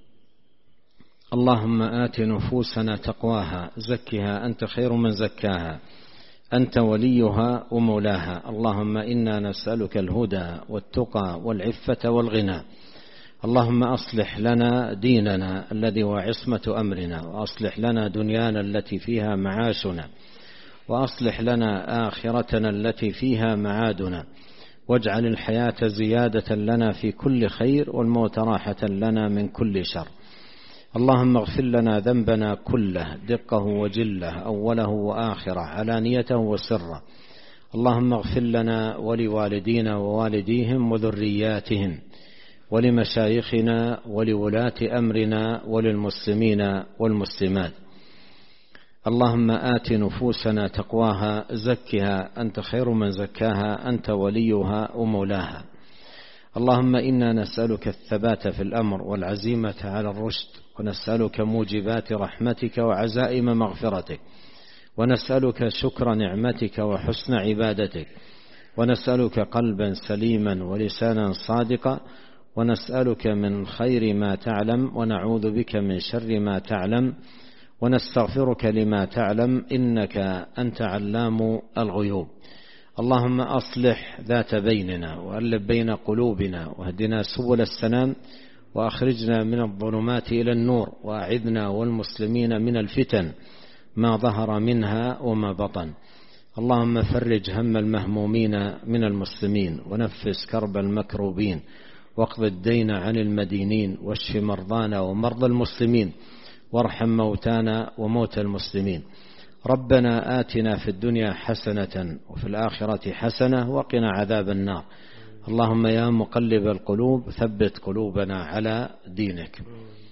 اللهم آت نفوسنا تقواها، زكها أنت خير من زكاها، أنت وليها ومولاها. اللهم إنا نسألك الهدى والتقى والعفة والغنى. اللهم أصلح لنا ديننا الذي هو عصمة أمرنا، وأصلح لنا دنيانا التي فيها معاشنا، وأصلح لنا آخرتنا التي فيها معادنا، واجعل الحياة زيادة لنا في كل خير، والموت راحة لنا من كل شر. اللهم اغفر لنا ذنبنا كله، دقه وجله، أوله وآخره، علانيته وسره. اللهم اغفر لنا ولوالدينا ووالديهم وذرياتهم، ولمشايخنا ولولاة أمرنا، وللمسلمين والمسلمات. اللهم آت نفوسنا تقواها، زكها أنت خير من زكاها، أنت وليها ومولاها. اللهم إنا نسألك الثبات في الأمر والعزيمة على الرشد، ونسألك موجبات رحمتك وعزائم مغفرتك، ونسألك شكر نعمتك وحسن عبادتك، ونسألك قلبا سليما ولسانا صادقا، ونسألك من خير ما تعلم، ونعوذ بك من شر ما تعلم، ونستغفرك لما تعلم، إنك أنت علام الغيوب. اللهم أصلح ذات بيننا، وألف بين قلوبنا، واهدنا سبل السلام، وأخرجنا من الظلمات إلى النور، وأعذنا والمسلمين من الفتن ما ظهر منها وما بطن. اللهم فرج هم المهمومين من المسلمين، ونفس كرب المكروبين، واقض الدين عن المدينين، واشف مرضانا ومرضى المسلمين، وارحم موتانا وموتى المسلمين. ربنا آتنا في الدنيا حسنة وفي الآخرة حسنة وقنا عذاب النار. اللهم يا مقلب القلوب ثبت قلوبنا على دينك.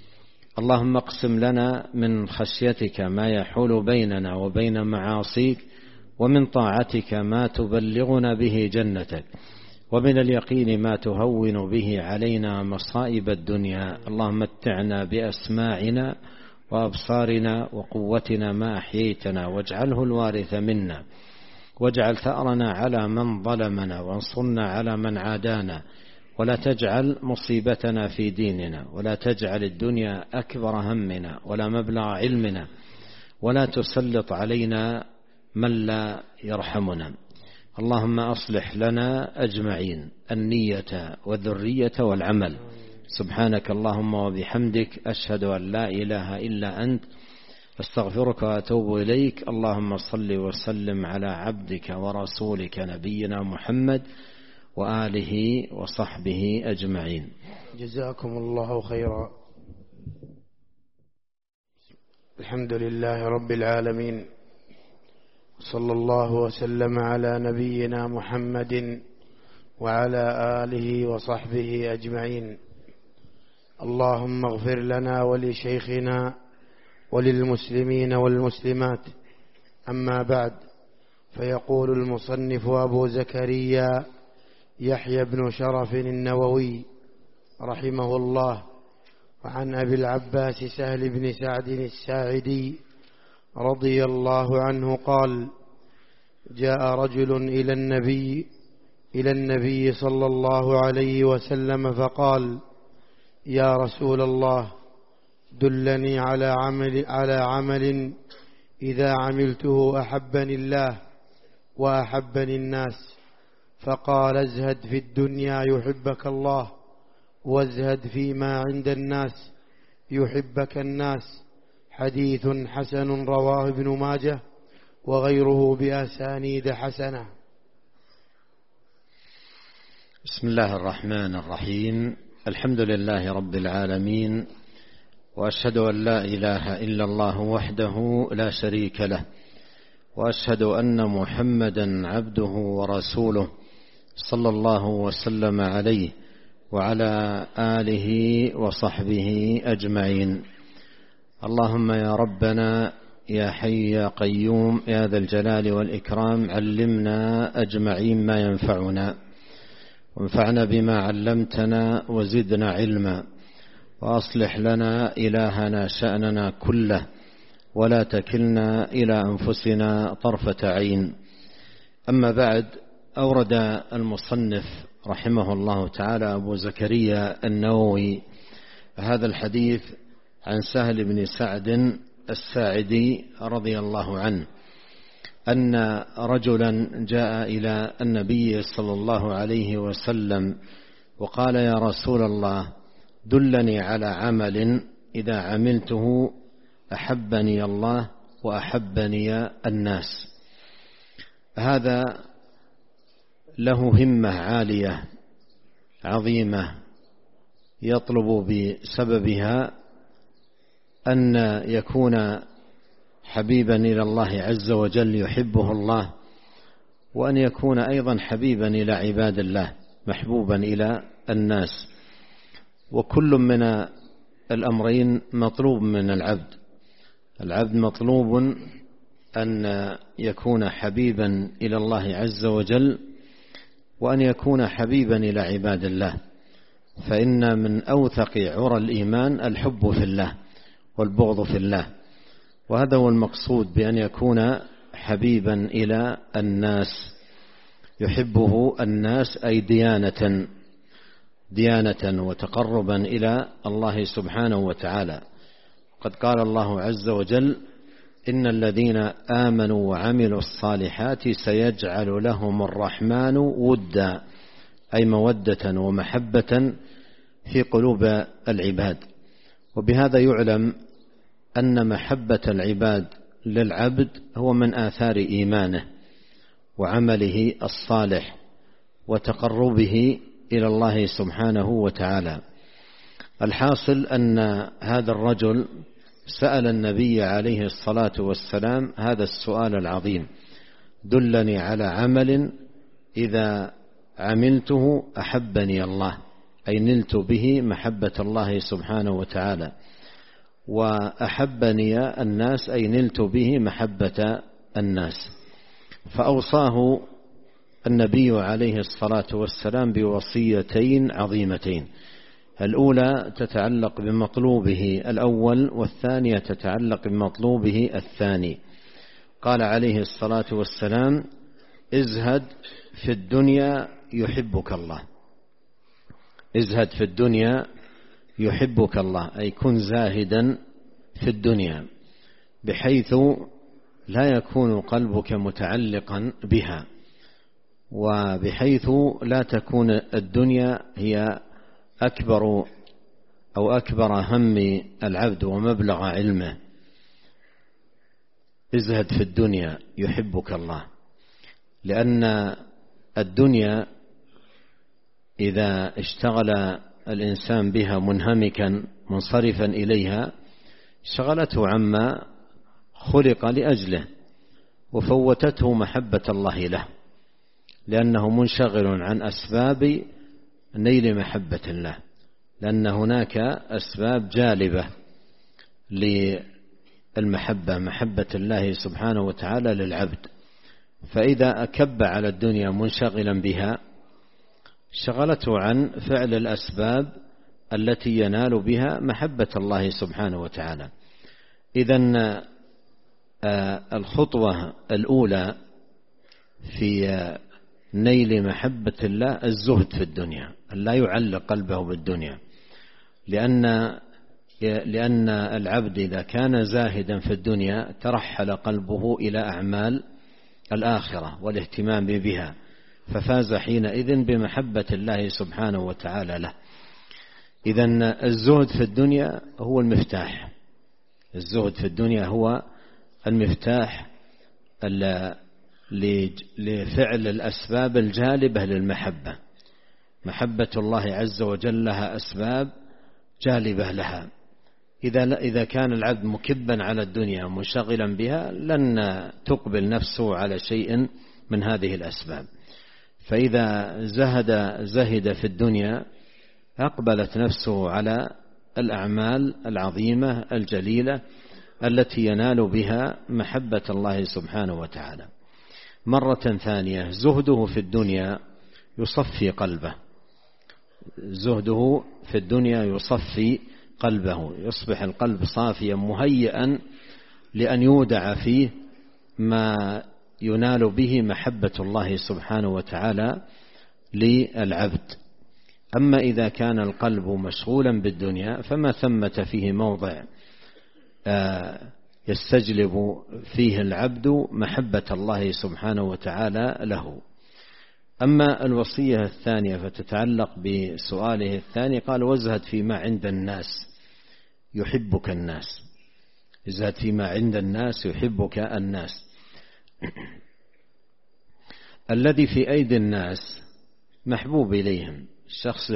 اللهم اقسم لنا من خشيتك ما يحول بيننا وبين معاصيك، ومن طاعتك ما تبلغنا به جنتك، ومن اليقين ما تهون به علينا مصائب الدنيا. اللهم متعنا بأسماعنا وأبصارنا وقوتنا ما أحييتنا، واجعله الوارث منا، واجعل ثأرنا على من ظلمنا، وانصرنا على من عادانا، ولا تجعل مصيبتنا في ديننا، ولا تجعل الدنيا أكبر همنا ولا مبلغ علمنا، ولا تسلط علينا من لا يرحمنا. اللهم أصلح لنا أجمعين النية والذرية والعمل. سبحانك اللهم وبحمدك، أشهد أن لا إله إلا أنت، أستغفرك وأتوب إليك. اللهم صل وسلم على عبدك ورسولك نبينا محمد وآله وصحبه أجمعين. جزاكم الله خيرا. الحمد لله رب العالمين، صلى الله وسلم على نبينا محمد وعلى آله وصحبه أجمعين. اللهم اغفر لنا ولشيخنا وللمسلمين والمسلمات. أما بعد، فيقول المصنف أبو زكريا يحيى بن شرف النووي رحمه الله: وعن أبي العباس سهل بن سعد الساعدي رضي الله عنه قال: جاء رجل إلى النبي صلى الله عليه وسلم فقال: يا رسول الله، دلني على عمل إذا عملته أحبني الله وأحبني الناس. فقال: ازهد في الدنيا يحبك الله، وازهد فيما عند الناس يحبك الناس. حديث حسن رواه ابن ماجه وغيره بأسانيد حسنة. بسم الله الرحمن الرحيم. الحمد لله رب العالمين، وأشهد أن لا إله إلا الله وحده لا شريك له، وأشهد أن محمدا عبده ورسوله صلى الله وسلم عليه وعلى آله وصحبه أجمعين. اللهم يا ربنا يا حي يا قيوم يا ذا الجلال والإكرام، علمنا أجمعين ما ينفعنا، وانفعنا بما علمتنا وزدنا علما، وأصلح لنا إلهنا شأننا كله، ولا تكلنا إلى أنفسنا طرفة عين. أما بعد، أورد المصنف رحمه الله تعالى أبو زكريا النووي هذا الحديث عن سهل بن سعد الساعدي رضي الله عنه أن رجلا جاء إلى النبي صلى الله عليه وسلم وقال: يا رسول الله، دلني على عمل إذا عملته أحبني الله وأحبني الناس. هذا له همة عالية عظيمة يطلب بسببها أن يكون حبيبا إلى الله عز وجل يحبه الله، وأن يكون أيضا حبيبا إلى عباد الله محبوبا إلى الناس. وكل من الأمرين مطلوب من العبد. العبد مطلوب أن يكون حبيبا إلى الله عز وجل، وأن يكون حبيبا إلى عباد الله، فإن من أوثق عرى الإيمان الحب في الله والبغض في الله. وهذا هو المقصود بأن يكون حبيبا إلى الناس، يحبه الناس أي ديانة وتقربا إلى الله سبحانه وتعالى. قد قال الله عز وجل: إن الذين آمنوا وعملوا الصالحات سيجعل لهم الرحمن ودا، أي مودة ومحبة في قلوب العباد. وبهذا يعلم أن محبة العباد للعبد هو من آثار إيمانه وعمله الصالح وتقربه إلى الله سبحانه وتعالى. الحاصل أن هذا الرجل سأل النبي عليه الصلاة والسلام هذا السؤال العظيم: دلني على عمل إذا عملته أحبني الله، أي نلت به محبة الله سبحانه وتعالى، وأحبني الناس أي نلت به محبة الناس. فأوصاه النبي عليه الصلاة والسلام بوصيتين عظيمتين: الأولى تتعلق بمطلوبه الأول، والثانية تتعلق بمطلوبه الثاني. قال عليه الصلاة والسلام: ازهد في الدنيا يحبك الله. ازهد في الدنيا يحبك الله، أي كن زاهدا في الدنيا بحيث لا يكون قلبك متعلقا بها، وبحيث لا تكون الدنيا هي أكبر هم العبد ومبلغ علمه. ازهد في الدنيا يحبك الله، لأن الدنيا إذا اشتغل الإنسان بها منهمكا منصرفا إليها شغلته عما خلق لأجله، وفوتته محبة الله له، لأنه منشغل عن أسباب نيل محبة الله، لأن هناك أسباب جالبة للمحبة، محبة الله سبحانه وتعالى للعبد. فإذا أكب على الدنيا منشغلا بها شغلته عن فعل الأسباب التي ينال بها محبة الله سبحانه وتعالى. إذن الخطوة الأولى في نيل محبة الله الزهد في الدنيا، أن لا يعلق قلبه بالدنيا، لأن العبد إذا كان زاهدا في الدنيا ترحل قلبه إلى أعمال الآخرة والاهتمام بها، ففاز حينئذ بمحبة الله سبحانه وتعالى له. إذن الزهد في الدنيا هو المفتاح، الزهد في الدنيا هو المفتاح لفعل الأسباب الجالبة للمحبة. محبة الله عز وجل لها أسباب جالبة لها. إذا كان العبد مكبا على الدنيا منشغلا بها لن تقبل نفسه على شيء من هذه الأسباب. فإذا زهد في الدنيا أقبلت نفسه على الأعمال العظيمة الجليلة التي ينال بها محبة الله سبحانه وتعالى. مرة ثانية زهده في الدنيا يصفي قلبه، زهده في الدنيا يصفي قلبه، يصبح القلب صافيا مهيئا لأن يودع فيه ما ينال به محبة الله سبحانه وتعالى للعبد. أما إذا كان القلب مشغولا بالدنيا فما ثمة فيه موضع يستجلب فيه العبد محبة الله سبحانه وتعالى له. أما الوصية الثانية فتتعلق بسؤاله الثاني، قال وازهد فيما عند الناس يحبك الناس، ازهد فيما عند الناس يحبك الناس. الذي في أيدي الناس محبوب إليهم، الشخص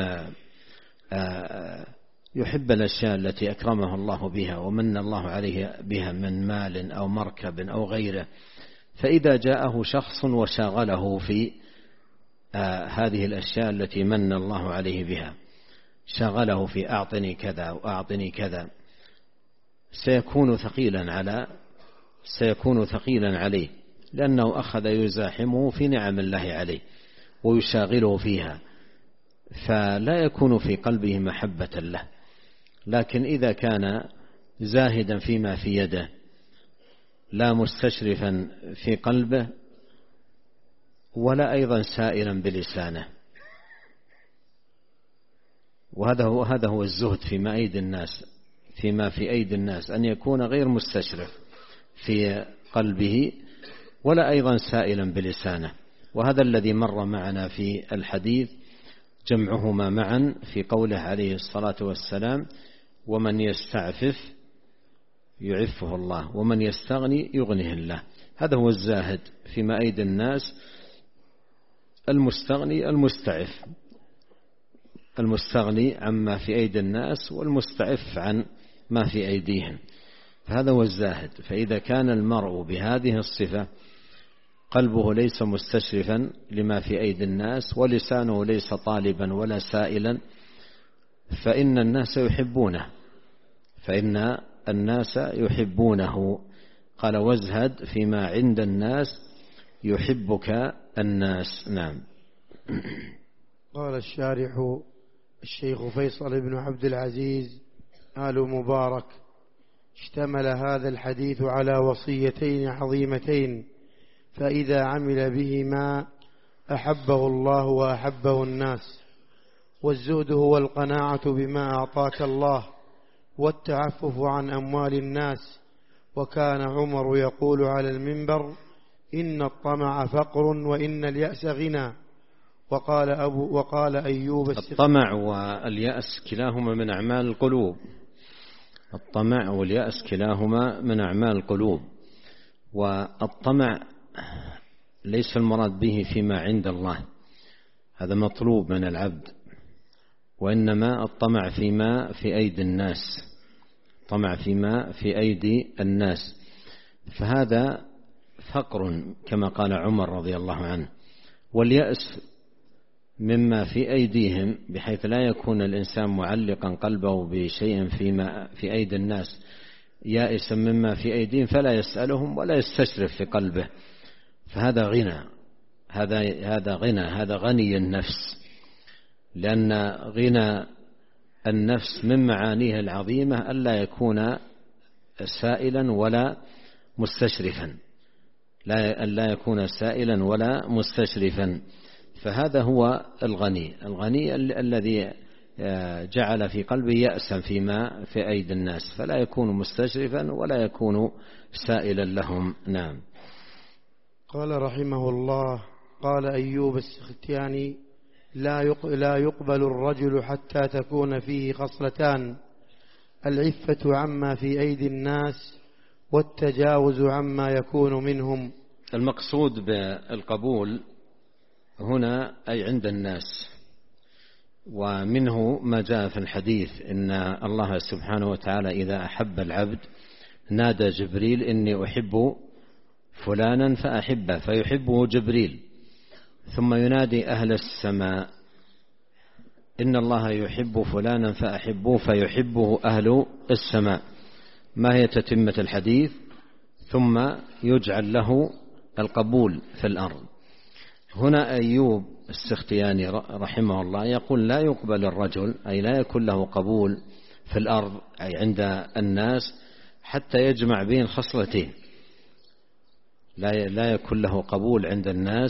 يحب الأشياء التي أكرمه الله بها ومن الله عليه بها من مال أو مركب أو غيره، فإذا جاءه شخص وشاغله في هذه الأشياء التي من الله عليه بها، شاغله في أعطني كذا وأعطني كذا، سيكون ثقيلا عليه، لأنه أخذ يزاحمه في نعم الله عليه ويشاغله فيها، فلا يكون في قلبه محبة له. لكن إذا كان زاهدا فيما في يده لا مستشرفا في قلبه ولا أيضا سائلا بلسانه، وهذا هو الزهد فيما في أيدي الناس، أن يكون غير مستشرف في قلبه ولا أيضا سائلا بلسانه. وهذا الذي مر معنا في الحديث جمعهما معا في قوله عليه الصلاة والسلام ومن يستعفف يعفه الله ومن يستغني يغنيه الله. هذا هو الزاهد فيما أيدي الناس، المستغني المستعف، المستغني عما في أيدي الناس والمستعف عن ما في أيديهم، فهذا هو الزاهد. فإذا كان المرء بهذه الصفة قلبه ليس مستشرفا لما في أيدي الناس ولسانه ليس طالبا ولا سائلا، فإن الناس يحبونه. قال وازهد فيما عند الناس يحبك الناس. نعم. قال الشارح الشيخ فيصل بن عبد العزيز آل مبارك اشتمل هذا الحديث على وصيتين عظيمتين، فإذا عمل بهما أحبه الله وأحبه الناس. والزهد هو القناعة بما أعطاك الله والتعفف عن أموال الناس. وكان عمر يقول على المنبر إن الطمع فقر وإن اليأس غنى. وقال أيوب الطمع واليأس كلاهما من أعمال القلوب، الطمع واليأس كلاهما من أعمال القلوب. والطمع ليس المراد به فيما عند الله، هذا مطلوب من العبد، وإنما الطمع فيما في أيدي الناس، طمع فيما في أيدي الناس، فهذا فقر كما قال عمر رضي الله عنه. واليأس مما في أيديهم، بحيث لا يكون الإنسان معلقا قلبه بشيء فيما في أيدي الناس، يائسا مما في أيديهم فلا يسألهم ولا يستشرف في قلبه، فهذا غنى، هذا غني النفس. لأن غنى النفس من معانيه العظيمة ألا يكون سائلا ولا مستشرفا، لا يكون سائلا ولا مستشرفا، فهذا هو الغني الذي جعل في قلبه يأسا فيما في أيدي الناس، فلا يكون مستشرفا ولا يكون سائلا لهم. نعم. قال رحمه الله قال أيوب السختياني لا يقبل الرجل حتى تكون فيه خصلتان: العفة عما في أيدي الناس، والتجاوز عما يكون منهم. المقصود بالقبول هنا أي عند الناس، ومنه ما جاء في الحديث إن الله سبحانه وتعالى إذا أحب العبد نادى جبريل: إني أحب فلانا فأحبه، فيحبه جبريل. ثم ينادي أهل السماء: إن الله يحب فلانا فأحبوه، فيحبه أهل السماء. ما هي تتمة الحديث؟ ثم يجعل له القبول في الأرض. هنا أيوب السختياني رحمه الله يقول: لا يقبل الرجل، أي لا يكون له قبول في الأرض أي عند الناس، حتى يجمع بين خصلتين. لا يكون له قبول عند الناس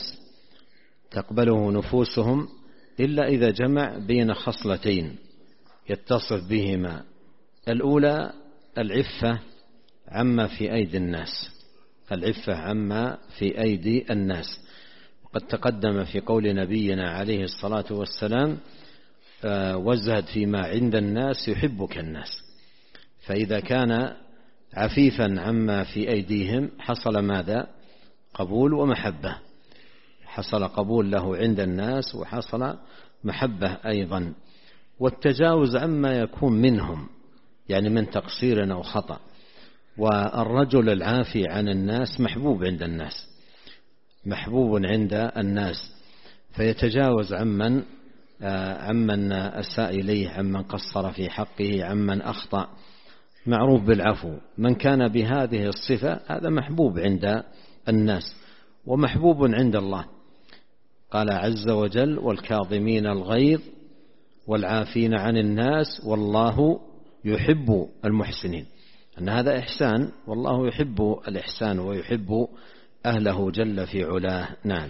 تقبله نفوسهم إلا إذا جمع بين خصلتين يتصف بهما: الأولى العفة عما في أيدي الناس، العفة عما في أيدي الناس. وقد تقدم في قول نبينا عليه الصلاة والسلام: وازهد فيما عند الناس يحبك الناس. فإذا كان عفيفا عما في أيديهم حصل ماذا؟ قبول ومحبة، حصل قبول له عند الناس وحصل محبة أيضا. والتجاوز عما يكون منهم، يعني من تقصير أو خطأ. والرجل العافي عن الناس محبوب عند الناس، محبوب عند الناس، فيتجاوز عمن أساء إليه، عمن قصر في حقه، عمن أخطأ، معروف بالعفو. من كان بهذه الصفة هذا محبوب عند الناس ومحبوب عند الله. قال عز وجل: والكاظمين الغيظ والعافين عن الناس والله يحب المحسنين. أن هذا إحسان، والله يحب الإحسان ويحب أهله جل في علاه. نعم.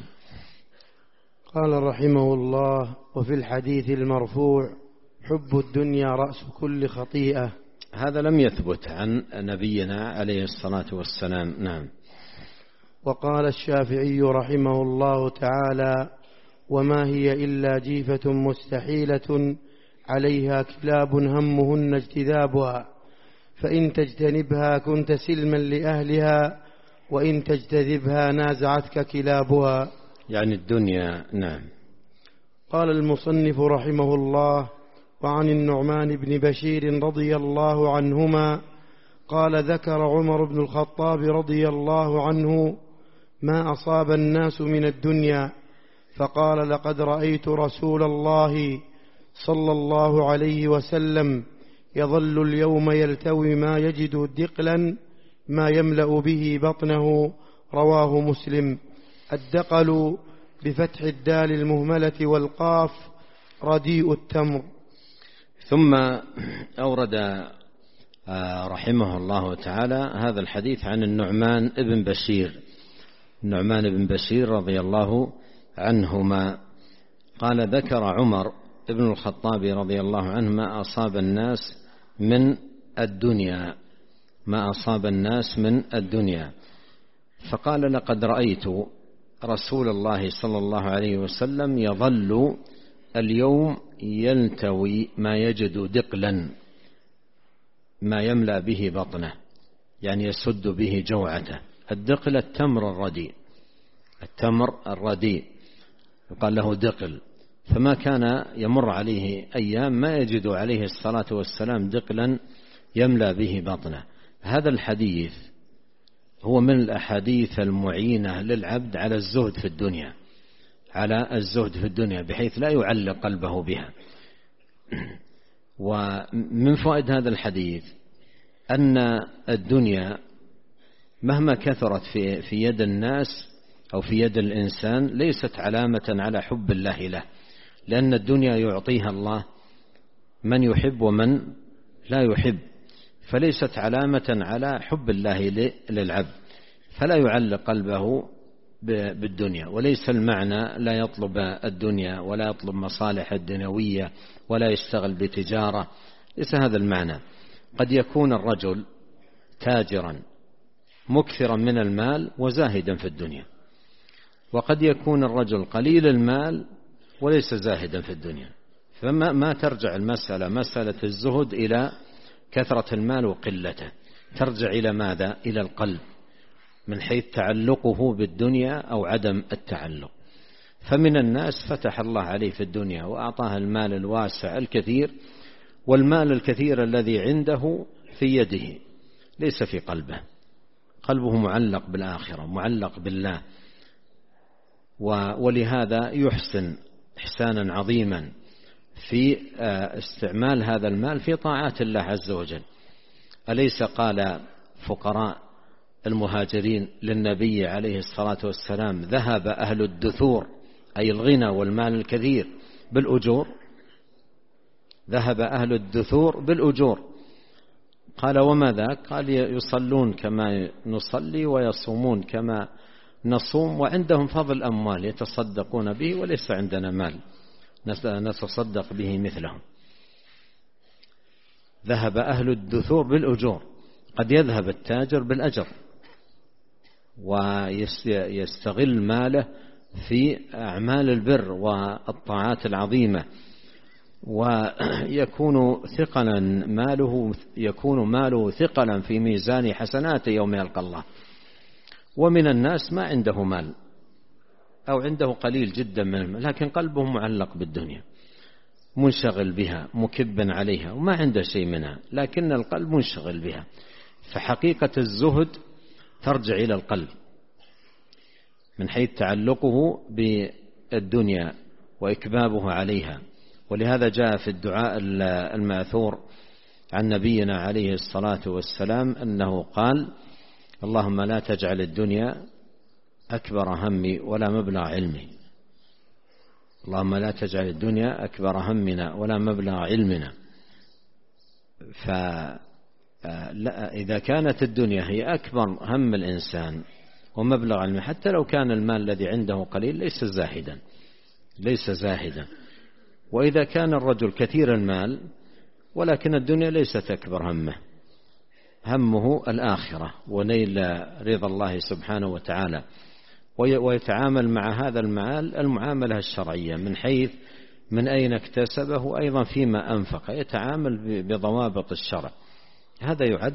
قال رحمه الله: وفي الحديث المرفوع: حب الدنيا رأس كل خطيئة. هذا لم يثبت عن نبينا عليه الصلاة والسلام. نعم. وقال الشافعي رحمه الله تعالى: وما هي إلا جيفة مستحيلة عليها كلاب همهن اجتذابها، فإن تجتنبها كنت سلما لأهلها، وإن تجتذبها نازعتك كلابها. يعني الدنيا. نعم. قال المصنف رحمه الله: وعن النعمان بن بشير رضي الله عنهما قال: ذكر عمر بن الخطاب رضي الله عنه ما أصاب الناس من الدنيا، فقال: لقد رأيت رسول الله صلى الله عليه وسلم يظل اليوم يلتوي ما يجد دقلا ما يملأ به بطنه. رواه مسلم. الدقل بفتح الدال المهملة والقاف رديء التمر. ثم أورد رحمه الله تعالى هذا الحديث عن النعمان بن بشير، النعمان بن بشير رضي الله عنهما قال: ذكر عمر بن الخطاب رضي الله عنه ما أصاب الناس من الدنيا، ما أصاب الناس من الدنيا، فقال: لقد رأيت رسول الله صلى الله عليه وسلم يظل اليوم يلتوي ما يجد دقلا ما يملأ به بطنه، يعني يسد به جوعته. الدقل التمر الرديء، التمر الرديء يقال له دقل. فما كان يمر عليه أيام ما يجد عليه الصلاة والسلام دقلا يملأ به بطنه. هذا الحديث هو من الأحاديث المعينة للعبد على الزهد في الدنيا، على الزهد في الدنيا، بحيث لا يعلق قلبه بها. ومن فوائد هذا الحديث أن الدنيا مهما كثرت في يد الناس أو في يد الإنسان ليست علامة على حب الله له، لأن الدنيا يعطيها الله من يحب ومن لا يحب، فليست علامة على حب الله للعبد، فلا يعلق قلبه بالدنيا. وليس المعنى لا يطلب الدنيا ولا يطلب مصالح الدنيوية ولا يشتغل بتجارة، ليس هذا المعنى. قد يكون الرجل تاجرا مكثرا من المال وزاهدا في الدنيا، وقد يكون الرجل قليل المال وليس زاهدا في الدنيا. فما ترجع المسألة مسألة الزهد إلى كثرة المال وقلته، ترجع إلى ماذا؟ إلى القلب، من حيث تعلقه بالدنيا أو عدم التعلق. فمن الناس فتح الله عليه في الدنيا وأعطاه المال الواسع الكثير، والمال الكثير الذي عنده في يده ليس في قلبه، قلبه معلق بالآخرة، معلق بالله، ولهذا يحسن إحسانا عظيما في استعمال هذا المال في طاعات الله عز وجل. أليس قال فقراء المهاجرين للنبي عليه الصلاة والسلام: ذهب أهل الدثور، أي الغنى والمال الكثير، بالأجور؟ ذهب أهل الدثور بالأجور. قال: وما ذاك؟ قال: يصلون كما نصلي ويصومون كما نصوم، وعندهم فضل أموال يتصدقون به وليس عندنا مال نتصدق به مثلهم. ذهب أهل الدثور بالأجور. قد يذهب التاجر بالأجر ويستغل ماله في أعمال البر والطاعات العظيمة، ويكون ماله ثقلا في ميزان حسناته يوم يلقى الله. ومن الناس ما عنده مال أو عنده قليل جدا من المال، لكن قلبه معلق بالدنيا، منشغل بها، مكب عليها، وما عنده شيء منها، لكن القلب منشغل بها. فحقيقة الزهد ترجع إلى القلب من حيث تعلقه بالدنيا وإكبابه عليها. ولهذا جاء في الدعاء الماثور عن نبينا عليه الصلاة والسلام أنه قال: اللهم لا تجعل الدنيا أكبر همي ولا مبلغ علمي. اللهم لا تجعل الدنيا أكبر همنا ولا مبلغ علمنا. فإذا كانت الدنيا هي أكبر هم الإنسان ومبلغ علمه، حتى لو كان المال الذي عنده قليل ليس زاهدا. وإذا كان الرجل كثير المال ولكن الدنيا ليست أكبر همه الآخرة ونيل رضا الله سبحانه وتعالى، ويتعامل مع هذا المال المعاملة الشرعية من حيث من أين اكتسبه وأيضا فيما أنفق، يتعامل بضوابط الشرع. هذا يعد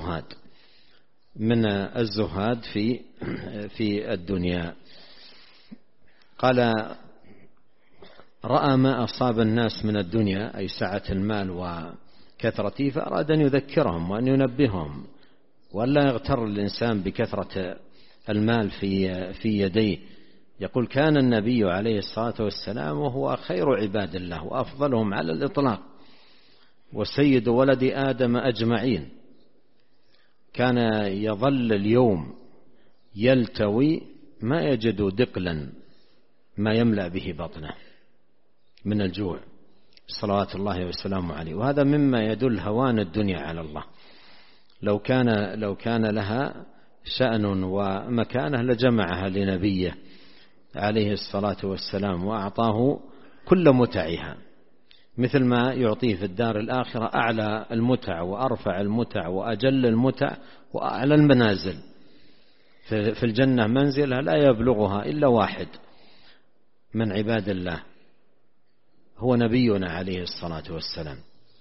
من الزهاد في الدنيا. قال: رأى ما أصاب الناس من الدنيا، أي سعة المال وكثرته، فأراد أن يذكرهم وأن ينبههم وألا يغتر الإنسان بكثرة المال في يديه. يقول: كان النبي عليه الصلاة والسلام وهو خير عباد الله وأفضلهم على الإطلاق وسيد ولد آدم أجمعين، كان يظل اليوم يلتوي ما يجد دقلا ما يملأ به بطنه من الجوع صلوات الله وسلامه عليه. وهذا مما يدل هوان الدنيا على الله. لو كان لها شأن ومكانة لجمعها لنبيه عليه الصلاة والسلام وأعطاه كل متعها، مثل ما يعطيه في الدار الآخرة أعلى المتع وأرفع المتع وأجل المتع وأعلى المنازل. في الجنة منزلها لا يبلغها إلا واحد من عباد الله، هو نبينا عليه الصلاة والسلام.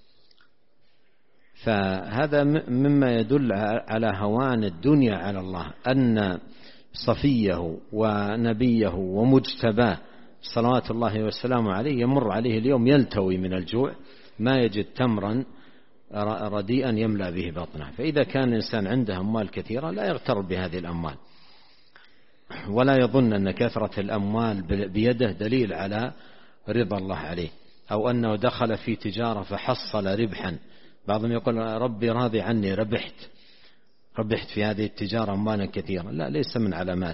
فهذا مما يدل على هوان الدنيا على الله، أن صفيه ونبيه ومجتباه صلوات الله والسلام عليه يمر عليه اليوم يلتوي من الجوع ما يجد تمرا رديئا يملأ به بطنه. فإذا كان الإنسان عنده أموال كثيرة لا يغتر بهذه الأموال، ولا يظن أن كثرة الأموال بيده دليل على رضا الله عليه، أو أنه دخل في تجارة فحصل ربحا. بعضهم يقول: ربي راضي عني، ربحت في هذه التجارة أموالا كثيرة. لا، ليس من علامات،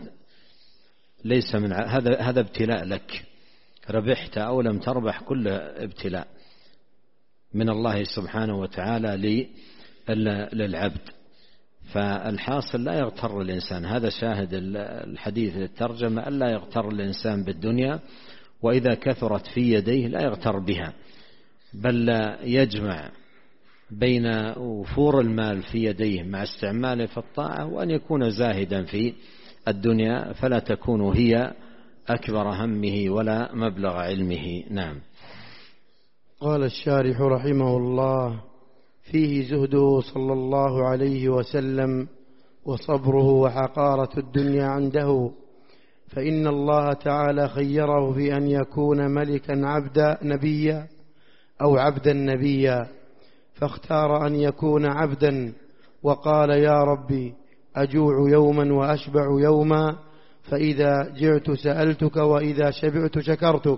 هذا ابتلاء لك، ربحت أو لم تربح كل ابتلاء من الله سبحانه وتعالى للعبد. فالحاصل لا يغتر الإنسان، هذا شاهد الحديث الترجمة، ألا يغتر الإنسان بالدنيا، وإذا كثرت في يديه لا يغتر بها، بل يجمع بين وفور المال في يديه مع استعماله في الطاعة، وأن يكون زاهدا في الدنيا، فلا تكون هي أكبر همه ولا مبلغ علمه. نعم. قال الشارح رحمه الله: فيه زهده صلى الله عليه وسلم وصبره وحقارة الدنيا عنده، فإن الله تعالى خيره في أن يكون ملكا عبدا نبيا أو عبدا نبيا، فاختار أن يكون عبدا، وقال: يا ربي أجوع يوما وأشبع يوما، فإذا جعت سألتك وإذا شبعت شكرتك.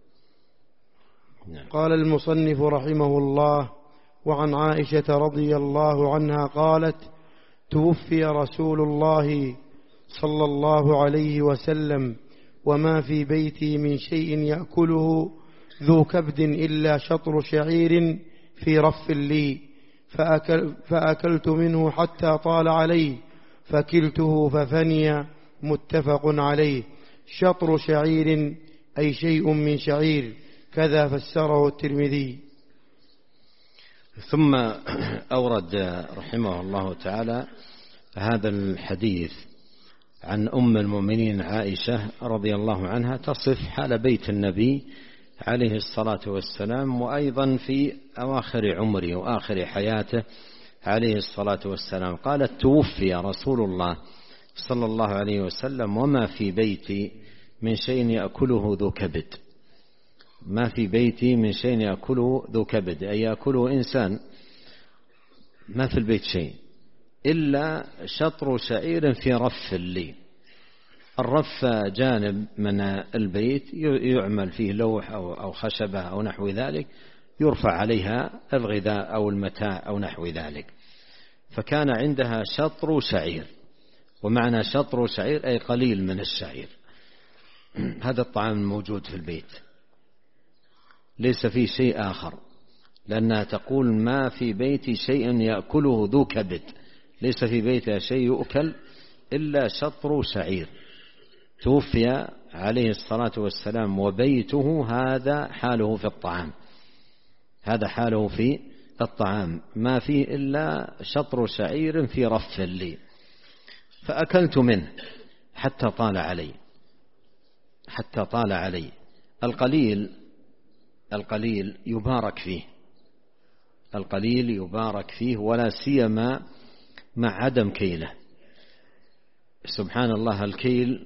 قال المصنف رحمه الله: وعن عائشة رضي الله عنها قالت: توفي رسول الله صلى الله عليه وسلم وما في بيتي من شيء يأكله ذو كبد إلا شطر شعير في رف لي، فأكلت منه حتى طال عليه فكلته ففني. متفق عليه. شطر شعير أي شيء من شعير، كذا فسره الترمذي. ثم أورد رحمه الله تعالى هذا الحديث عن أم المؤمنين عائشة رضي الله عنها تصف حال بيت النبي عليه الصلاة والسلام، وأيضا في أواخر عمره وآخر حياته عليه الصلاة والسلام. قالت: توفي رسول الله صلى الله عليه وسلم وما في بيتي من شيء يأكله ذو كبد. ما في بيتي من شيء يأكله ذو كبد أي يأكله إنسان، ما في البيت شيء إلا شطر شعير في رف لي. الرف جانب من البيت يعمل فيه لوح أو خشبة أو نحو ذلك، يرفع عليها الغذاء أو المتاع أو نحو ذلك. فكان عندها شطر شعير، ومعنى شطر شعير أي قليل من الشعير. هذا الطعام الموجود في البيت ليس فيه شيء آخر، لأنها تقول: ما في بيتي شيء يأكله ذو كبد، ليس في بيتها شيء يؤكل إلا شطر شعير. توفي عليه الصلاة والسلام وبيته هذا حاله في الطعام، هذا حاله في الطعام، ما فيه إلا شطر شعير في رف لي، فأكلت منه حتى طال علي. حتى طال علي. القليل يبارك فيه، القليل يبارك فيه، ولا سيما مع عدم كيله. سبحان الله، الكيل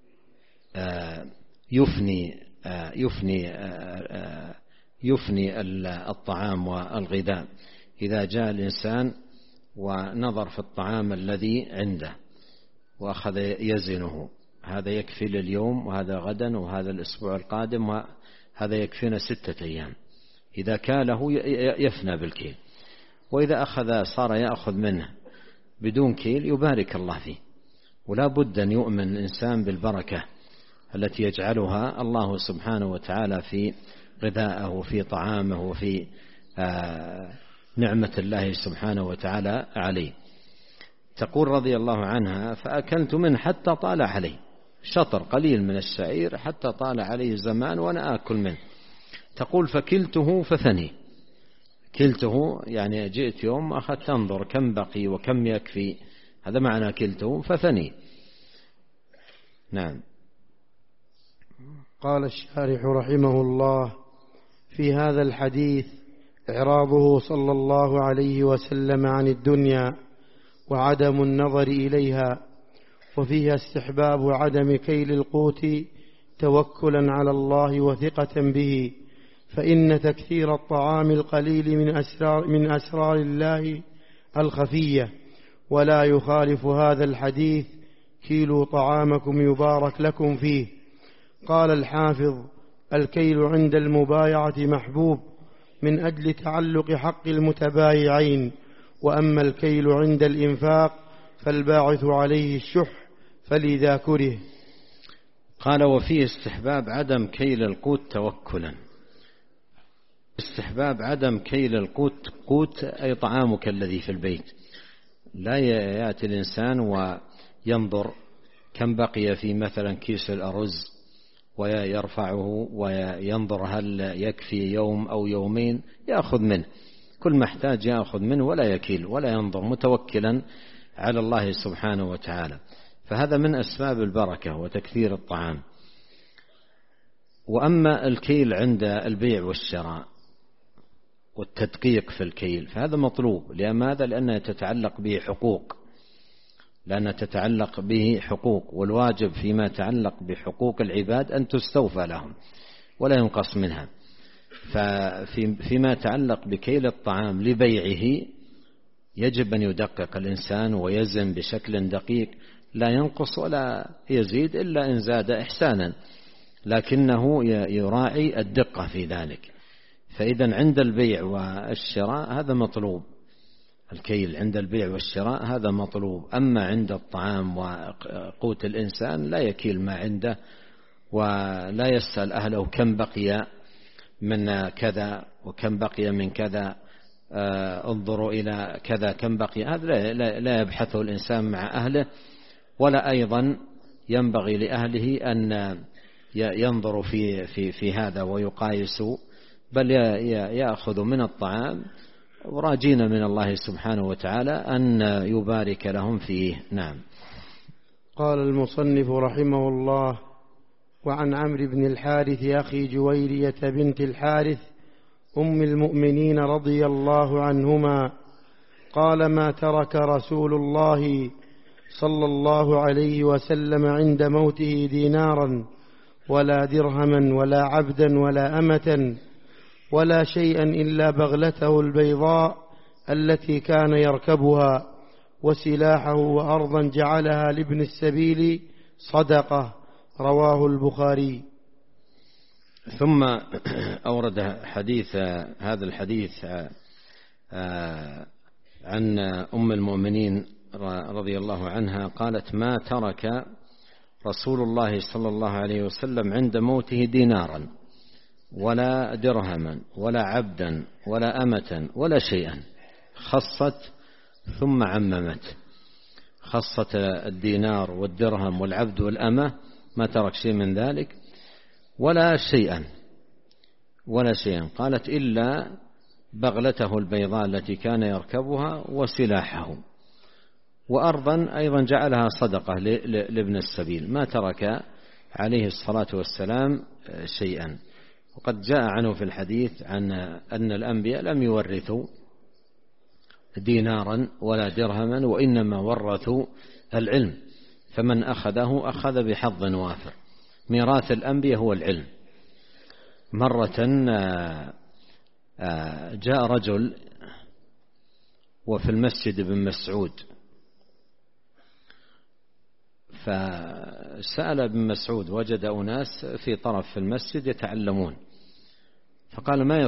يفني الطعام والغذاء. إذا جاء الإنسان ونظر في الطعام الذي عنده وأخذ يزنه، هذا يكفي لليوم وهذا غدا وهذا الأسبوع القادم وهذا يكفينا 6 أيام، إذا كاله يفنى بالكيل. وإذا أخذ صار يأخذ منه بدون كيل يبارك الله فيه. ولا بد أن يؤمن الإنسان بالبركة التي يجعلها الله سبحانه وتعالى في غذائه وفي طعامه وفي نعمة الله سبحانه وتعالى عليه. تقول رضي الله عنها: فأكلت منه حتى طال عليه، شطر قليل من الشعير حتى طال عليه زمان وأنا آكل منه. تقول: فكلته فثني. كلته يعني جئت يوم أخذت أنظر كم بقي وكم يكفي، هذا معنى كلته فثني. نعم. قال الشارح رحمه الله: في هذا الحديث إعراضه صلى الله عليه وسلم عن الدنيا وعدم النظر إليها، وفيها استحباب عدم كيل القوت توكلا على الله وثقة به، فإن تكثير الطعام القليل من أسرار الله الخفية، ولا يخالف هذا الحديث: كيلوا طعامكم يبارك لكم فيه. قال الحافظ: الكيل عند المبايعة محبوب من أجل تعلق حق المتبايعين، وأما الكيل عند الإنفاق فالباعث عليه الشح، فلذا كره. قال: وفيه استحباب عدم كيل القوت توكلا. استحباب عدم كيل القوت، قوت أي طعامك الذي في البيت. لا يأتي الإنسان وينظر كم بقي في مثلا كيس الأرز ويرفعه وينظر هل يكفي يوم أو يومين، يأخذ منه كل محتاج يأخذ منه ولا يكيل ولا ينظر، متوكلا على الله سبحانه وتعالى. فهذا من أسباب البركة وتكثير الطعام. وأما الكيل عند البيع والشراء والتدقيق في الكيل فهذا مطلوب. لماذا؟ لأنها تتعلق به حقوق، والواجب فيما يتعلق بحقوق العباد أن تستوفى لهم ولا ينقص منها. فيما يتعلق بكيل الطعام لبيعه يجب أن يدقق الإنسان ويزن بشكل دقيق، لا ينقص ولا يزيد إلا إن زاد إحسانا، لكنه يراعي الدقة في ذلك. فإذا عند البيع والشراء هذا مطلوب، الكيل عند البيع والشراء هذا مطلوب. أما عند الطعام وقوت الإنسان لا يكيل ما عنده ولا يسأل أهله كم بقي من كذا وكم بقي من كذا، انظروا إلى كذا كم بقي، هذا لا يبحثه الإنسان مع أهله، ولا أيضا ينبغي لأهله أن ينظروا في هذا ويقايسوا، بل يأخذ من الطعام وراجين من الله سبحانه وتعالى أن يبارك لهم فيه. نعم. قال المصنف رحمه الله: وعن عمرو بن الحارث أخي جويرية بنت الحارث أم المؤمنين رضي الله عنهما قال: ما ترك رسول الله صلى الله عليه وسلم عند موته دينارا ولا درهما ولا عبدا ولا أمة ولا شيئا إلا بغلته البيضاء التي كان يركبها وسلاحه وأرضا جعلها لابن السبيل صدقة. رواه البخاري. ثم أورد هذا الحديث عن أم المؤمنين رضي الله عنها قالت: ما ترك رسول الله صلى الله عليه وسلم عند موته دينارا ولا درهما ولا عبدا ولا أمة ولا شيئا. خصت ثم عممت، خصت الدينار والدرهم والعبد والأمة، ما ترك شيء من ذلك، ولا شيئا قالت: إلا بغلته البيضاء التي كان يركبها وسلاحه، وأرضا أيضا جعلها صدقة لابن السبيل. ما ترك عليه الصلاة والسلام شيئا. وقد جاء عنه في الحديث عن أن الأنبياء لم يورثوا دينارا ولا درهما، وإنما ورثوا العلم، فمن أخذه أخذ بحظ وافر. ميراث الأنبياء هو العلم. مرة جاء رجل وفي المسجد ابن مسعود، فسأل ابن مسعود، وجد أناس في طرف في المسجد يتعلمون، فقال: ما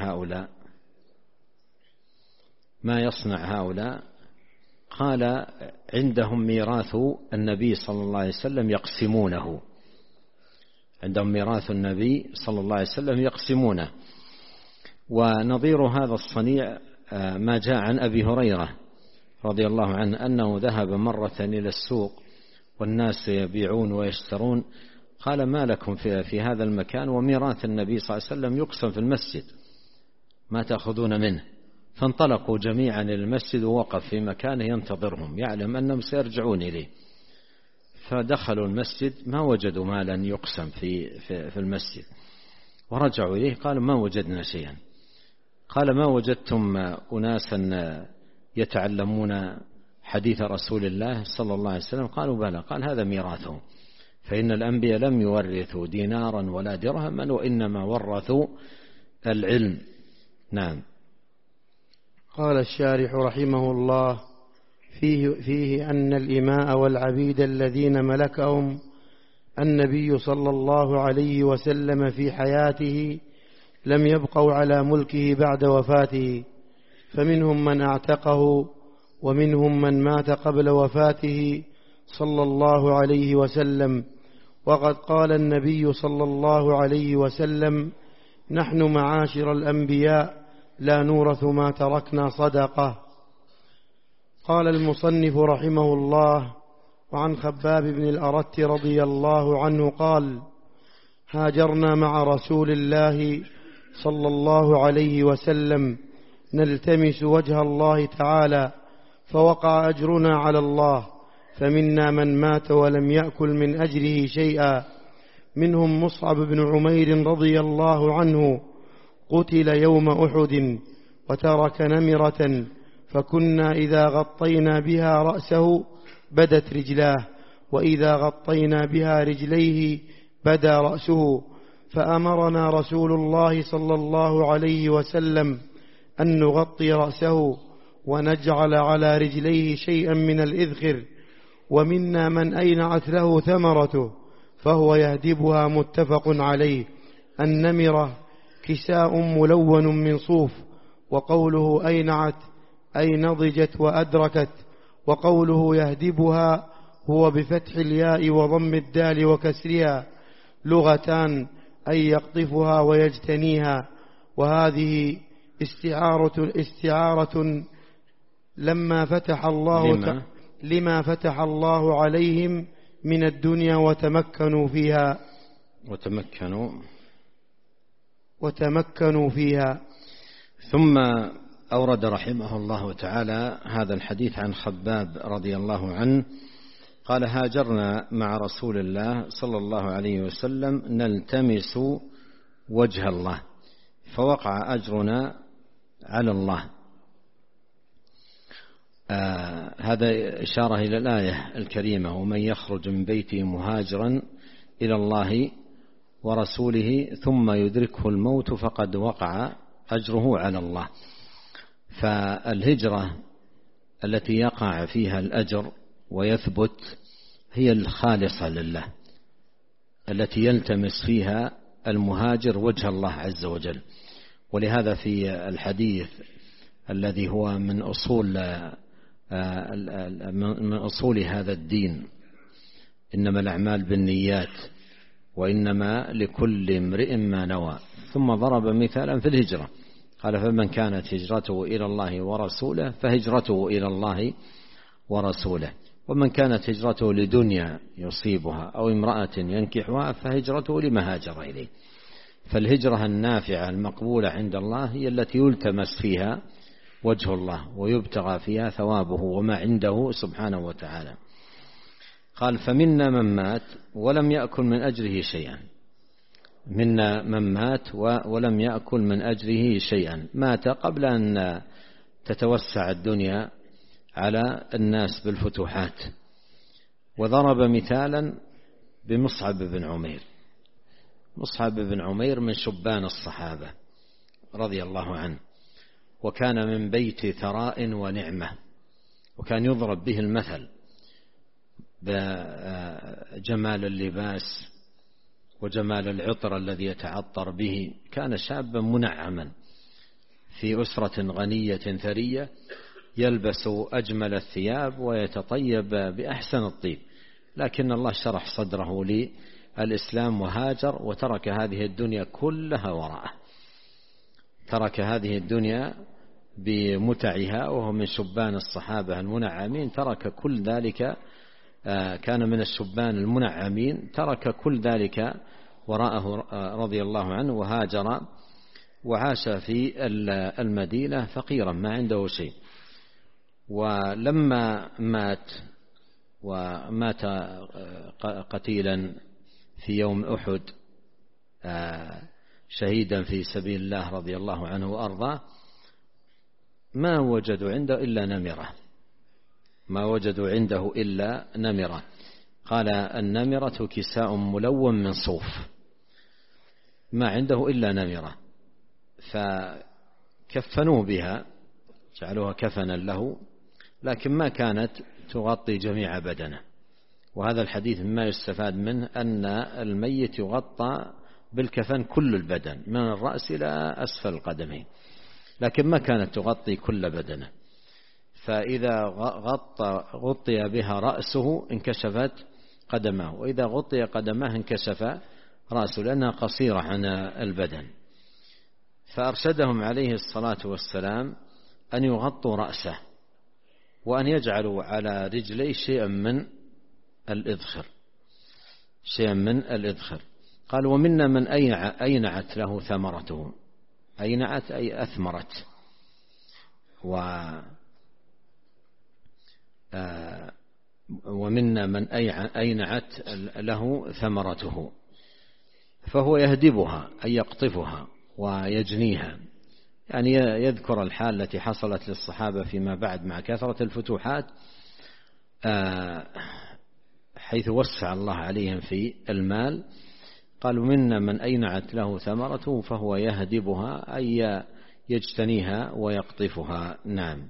يصنع هؤلاء؟ قال: عندهم ميراث النبي صلى الله عليه وسلم يقسمونه، عندهم ميراث النبي صلى الله عليه وسلم يقسمونه. ونظير هذا الصنيع ما جاء عن أبي هريرة رضي الله عنه أنه ذهب مرة إلى السوق والناس يبيعون ويشترون، قال: ما لكم في هذا المكان وميراث النبي صلى الله عليه وسلم يقسم في المسجد، ما تأخذون منه؟ فانطلقوا جميعا إلى المسجد ووقف في مكانه ينتظرهم، يعلم أنهم سيرجعون إليه. فدخلوا المسجد ما وجدوا مالا يقسم في المسجد، ورجعوا إليه قالوا: ما وجدنا شيئا. قال: ما وجدتم أناسا يتعلمون حديث رسول الله صلى الله عليه وسلم؟ قالوا: بلى. قال: هذا ميراثهم، فإن الأنبياء لم يورثوا دينارا ولا درهما، وإنما ورثوا العلم. نعم. قال الشارح رحمه الله: فيه أن الإماء والعبيد الذين ملكهم النبي صلى الله عليه وسلم في حياته لم يبقوا على ملكه بعد وفاته، فمنهم من اعتقه ومنهم من مات قبل وفاته صلى الله عليه وسلم. وقد قال النبي صلى الله عليه وسلم: نحن معاشر الأنبياء لا نورث ما تركنا صدقة. قال المصنف رحمه الله: وعن خباب بن الأرت رضي الله عنه قال: هاجرنا مع رسول الله صلى الله عليه وسلم نلتمس وجه الله تعالى، فوقع أجرنا على الله، فمنا من مات ولم يأكل من أجره شيئا، منهم مصعب بن عمير رضي الله عنه قتل يوم أحد وترك نمرة، فكنا إذا غطينا بها رأسه بدت رجلاه، وإذا غطينا بها رجليه بدا رأسه، فأمرنا رسول الله صلى الله عليه وسلم أن نغطي رأسه ونجعل على رجليه شيئا من الإذخر. ومنا من أينعت له ثمرته فهو يهدبها، متفق عليه. النمرة كساء ملون من صوف، وقوله أينعت أي نضجت وأدركت، وقوله يهدبها هو بفتح الياء وضم الدال وكسرها، لغتان أي يقطفها ويجتنيها. وهذه استعارة لما فتح الله عليهم من الدنيا وتمكنوا فيها. ثم أورد رحمه الله تعالى هذا الحديث عن خباب رضي الله عنه قال: هاجرنا مع رسول الله صلى الله عليه وسلم نلتمس وجه الله، فوقع أجرنا على الله. هذا إشارة إلى الآية الكريمة: ومن يخرج من بيته مهاجرا إلى الله ورسوله ثم يدركه الموت فقد وقع أجره على الله. فالهجرة التي يقع فيها الأجر ويثبت هي الخالصة لله، التي يلتمس فيها المهاجر وجه الله عز وجل. ولهذا في الحديث الذي هو من أصول هذا الدين: إنما الأعمال بالنيات وإنما لكل امرئ ما نوى. ثم ضرب مثالا في الهجرة قال: فمن كانت هجرته إلى الله ورسوله فهجرته إلى الله ورسوله، ومن كانت هجرته لدنيا يصيبها أو امرأة ينكحها فهجرته لما هاجر إليه. فالهجرة النافعة المقبولة عند الله هي التي يلتمس فيها وجه الله ويبتغى فيها ثوابه وما عنده سبحانه وتعالى. قال: فمنا من مات ولم يأكل من أجره شيئا. منا من مات ولم يأكل من أجره شيئا، مات قبل أن تتوسع الدنيا على الناس بالفتوحات. وضرب مثالا بمصعب بن عمير. مصعب بن عمير من شبان الصحابة رضي الله عنه، وكان من بيت ثراء ونعمة، وكان يضرب به المثل بجمال اللباس وجمال العطر الذي يتعطر به. كان شابا منعما في أسرة غنية ثرية، يلبس أجمل الثياب ويتطيب بأحسن الطيب، لكن الله شرح صدره للإسلام وهاجر وترك هذه الدنيا كلها وراءه، ترك هذه الدنيا بمتعها، وهو من شبان الصحابة المنعمين، ترك كل ذلك، كان من الشبان المنعمين، ترك كل ذلك وراءه رضي الله عنه وهاجر وعاش في المدينة فقيرا ما عنده شيء. ولما مات قتيلا في يوم أحد شهيدا في سبيل الله رضي الله عنه وأرضاه، ما وجدوا عنده إلا نمرة، ما وجدوا عنده إلا نمرة. قال: النمرة كساء ملون من صوف، ما عنده إلا نمرة، فكفنوه بها، جعلوها كفنا له، لكن ما كانت تغطي جميع بدنه. وهذا الحديث مما يستفاد منه أن الميت يغطى بالكفن كل البدن من الرأس إلى أسفل القدمين، لكن ما كانت تغطي كل بدنه. فإذا غطي بها رأسه انكشفت قدمه، وإذا غطي قدمه انكشف رأسه، لأنها قصيرة عن البدن. فأرشدهم عليه الصلاة والسلام أن يغطوا رأسه وأن يجعلوا على رجليه شيئا من الإذخر. قال: ومنا من أينعت له ثمرته. أينعت أي أثمرت، ومنا من أينعت له ثمرته. فهو يهدبها أي يقطفها ويجنيها. يعني يذكر الحال التي حصلت للصحابة فيما بعد مع كثرة الفتوحات، حيث وسع الله عليهم في المال، قالوا منا من أينعت له ثمرته فهو يهدبها أي يجتنيها ويقطفها. نعم.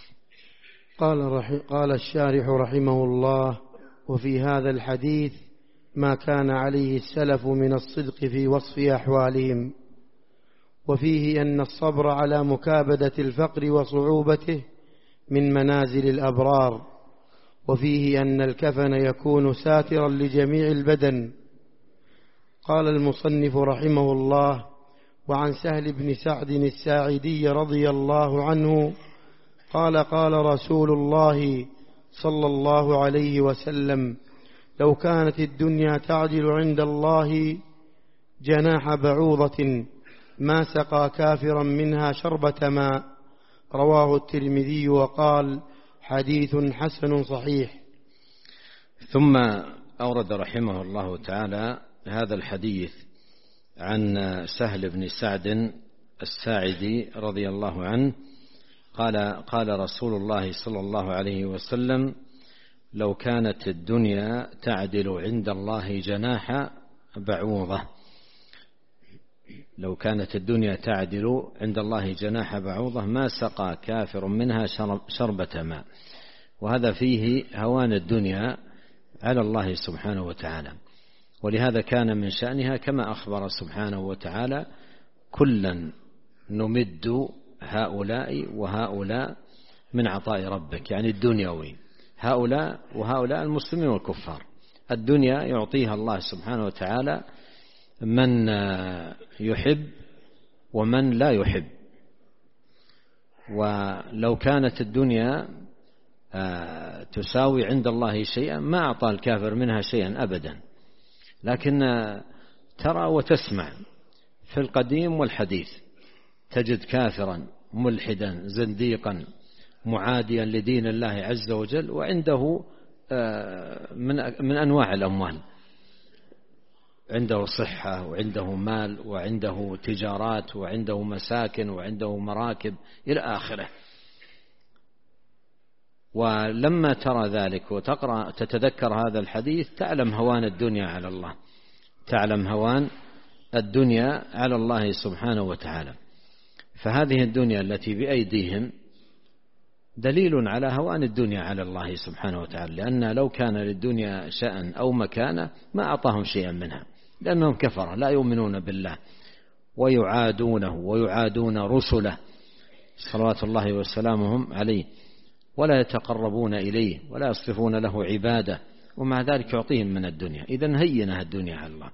قال الشارح رحمه الله: وفي هذا الحديث ما كان عليه السلف من الصدق في وصف أحوالهم، وفيه أن الصبر على مكابدة الفقر وصعوبته من منازل الأبرار، وفيه أن الكفن يكون ساترا لجميع البدن. قال المصنف رحمه الله: وعن سهل بن سعد الساعدي رضي الله عنه قال: قال رسول الله صلى الله عليه وسلم: لو كانت الدنيا تعدل عند الله جناح بعوضة ما سقى كافرا منها شربة ماء. رواه الترمذي وقال: حديث حسن صحيح. ثم أورد رحمه الله تعالى هذا الحديث عن سهل بن سعد الساعدي رضي الله عنه قال: قال رسول الله صلى الله عليه وسلم: لو كانت الدنيا تعدل عند الله جناح بعوضة. لو كانت الدنيا تعدل عند الله جناح بعوضة ما سقى كافر منها شربة ماء. وهذا فيه هوان الدنيا على الله سبحانه وتعالى، ولهذا كان من شأنها كما أخبر سبحانه وتعالى: كلا نمد هؤلاء وهؤلاء من عطاء ربك، يعني الدنيوي، هؤلاء وهؤلاء المسلمين والكفار. الدنيا يعطيها الله سبحانه وتعالى من يحب ومن لا يحب. ولو كانت الدنيا تساوي عند الله شيئا ما أعطى الكافر منها شيئا أبدا. لكن ترى وتسمع في القديم والحديث تجد كافرا ملحدا زنديقا معاديا لدين الله عز وجل وعنده من أنواع الأموال، عنده صحة وعنده مال وعنده تجارات وعنده مساكن وعنده مراكب إلى آخره. ولما ترى ذلك وتقرأ تتذكر هذا الحديث تعلم هوان الدنيا على الله، تعلم هوان الدنيا على الله سبحانه وتعالى. فهذه الدنيا التي بأيديهم دليل على هوان الدنيا على الله سبحانه وتعالى، لأن لو كان للدنيا شأن أو مكانة ما أعطاهم شيئا منها، لأنهم كفرة لا يؤمنون بالله ويعادونه ويعادون رسله صلوات الله وسلامهم عليه، ولا يتقربون إليه ولا يصرفون له عبادة، ومع ذلك يعطيهم من الدنيا. إذن هينها الدنيا على الله.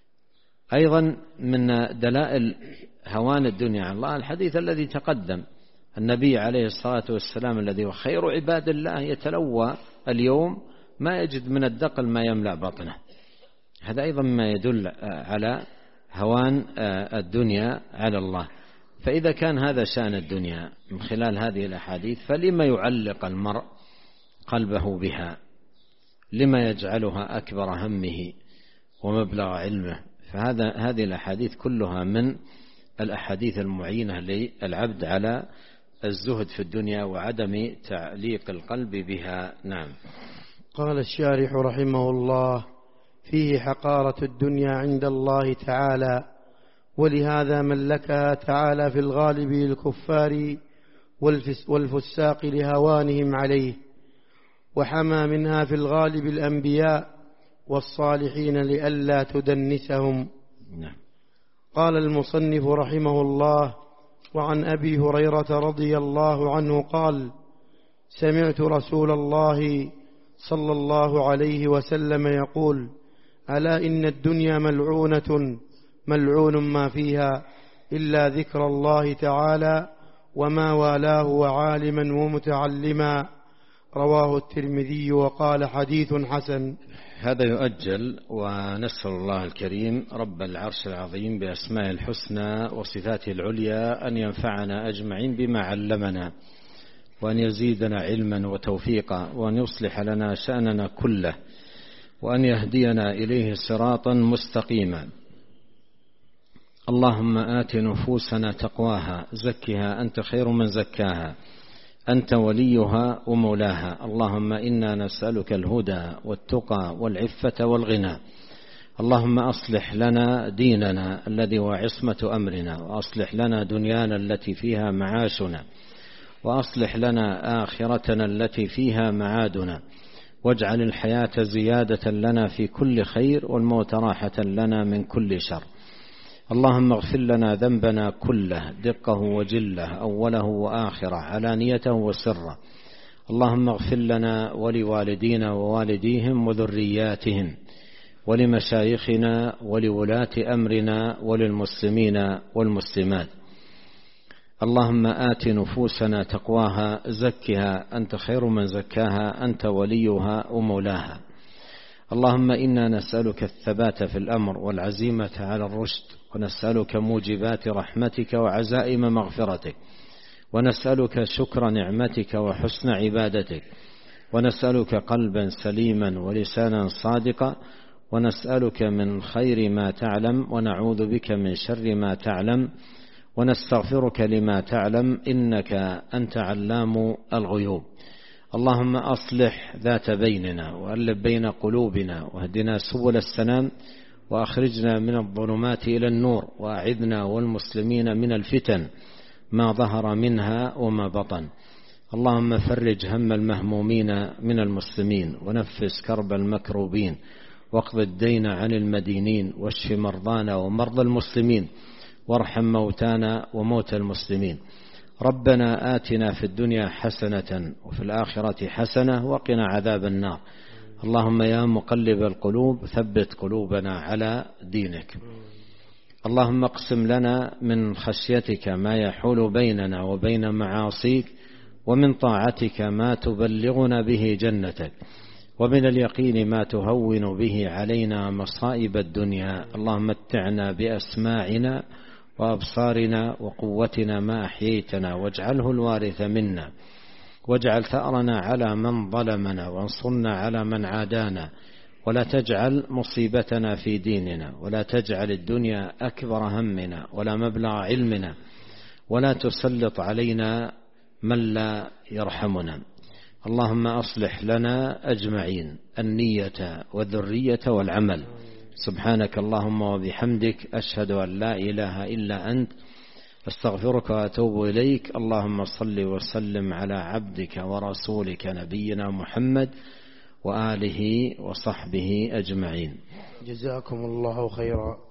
أيضا من دلائل هوان الدنيا على الله الحديث الذي تقدم، النبي عليه الصلاة والسلام الذي هو خير عباد الله يتلوى اليوم ما يجد من الدقل ما يملأ بطنه. هذا أيضا ما يدل على هوان الدنيا على الله. فإذا كان هذا شأن الدنيا من خلال هذه الأحاديث فلما يعلق المرء قلبه بها؟ لما يجعلها أكبر همه ومبلغ علمه؟ هذه الأحاديث كلها من الأحاديث المعينة للعبد على الزهد في الدنيا وعدم تعليق القلب بها. نعم. قال الشارح رحمه الله: فيه حقارة الدنيا عند الله تعالى، ولهذا ملكها تعالى في الغالب للكفار والفساق لهوانهم عليه، وحمى منها في الغالب الأنبياء والصالحين لئلا تدنسهم. نعم. قال المصنف رحمه الله: وعن أبي هريرة رضي الله عنه قال: سمعت رسول الله صلى الله عليه وسلم يقول: ألا إن الدنيا ملعونة ملعون ما فيها إلا ذكر الله تعالى وما والاه وعالما ومتعلما. رواه الترمذي وقال: حديث حسن. هذا يؤجل، ونسأل الله الكريم رب العرش العظيم بأسماء الحسنى وصفاته العليا أن ينفعنا أجمعين بما علمنا، وأن يزيدنا علما وتوفيقا، وأن يصلح لنا شأننا كله، وأن يهدينا إليه صراطا مستقيما. اللهم آت نفوسنا تقواها زكها أنت خير من زكاها أنت وليها ومولاها. اللهم إنا نسألك الهدى والتقى والعفة والغنى. اللهم أصلح لنا ديننا الذي هو عصمة أمرنا، وأصلح لنا دنيانا التي فيها معاشنا، وأصلح لنا آخرتنا التي فيها معادنا، واجعل الحياة زيادة لنا في كل خير والموت راحة لنا من كل شر. اللهم اغفر لنا ذنبنا كله دقه وجله أوله وآخره علانيته وسره. اللهم اغفر لنا ولوالدينا ووالديهم وذرياتهم ولمشايخنا ولولاة أمرنا وللمسلمين والمسلمات. اللهم آت نفوسنا تقواها زكها أنت خير من زكاها أنت وليها ومولاها. اللهم إنا نسألك الثبات في الأمر والعزيمة على الرشد، ونسألك موجبات رحمتك وعزائم مغفرتك، ونسألك شكر نعمتك وحسن عبادتك، ونسألك قلبا سليما ولسانا صادقا، ونسألك من خير ما تعلم ونعوذ بك من شر ما تعلم، ونستغفرك لما تعلم إنك أنت علام الغيوب. اللهم أصلح ذات بيننا وألف بين قلوبنا واهدنا سبل السلام، وأخرجنا من الظلمات إلى النور، وأعذنا والمسلمين من الفتن ما ظهر منها وما بطن. اللهم فرج هم المهمومين من المسلمين، ونفس كرب المكروبين، واقض الدين عن المدينين، واشف مرضانا ومرضى المسلمين، وارحم موتانا وموتى المسلمين. ربنا آتنا في الدنيا حسنة وفي الآخرة حسنة وقنا عذاب النار. اللهم يا مقلب القلوب ثبت قلوبنا على دينك. اللهم اقسم لنا من خشيتك ما يحول بيننا وبين معاصيك، ومن طاعتك ما تبلغنا به جنتك، ومن اليقين ما تهون به علينا مصائب الدنيا. اللهم متعنا بأسماعنا وأبصارنا وقوتنا ما أحييتنا، واجعله الوارث منا، واجعل ثأرنا على من ظلمنا، وانصرنا على من عادانا، ولا تجعل مصيبتنا في ديننا، ولا تجعل الدنيا أكبر همنا ولا مبلغ علمنا، ولا تسلط علينا من لا يرحمنا. اللهم أصلح لنا أجمعين النية والذرية والعمل. سبحانك اللهم وبحمدك أشهد أن لا إله إلا أنت أستغفرك وأتوب إليك. اللهم صل وسلم على عبدك ورسولك نبينا محمد وآله وصحبه أجمعين. جزاكم الله خيرا.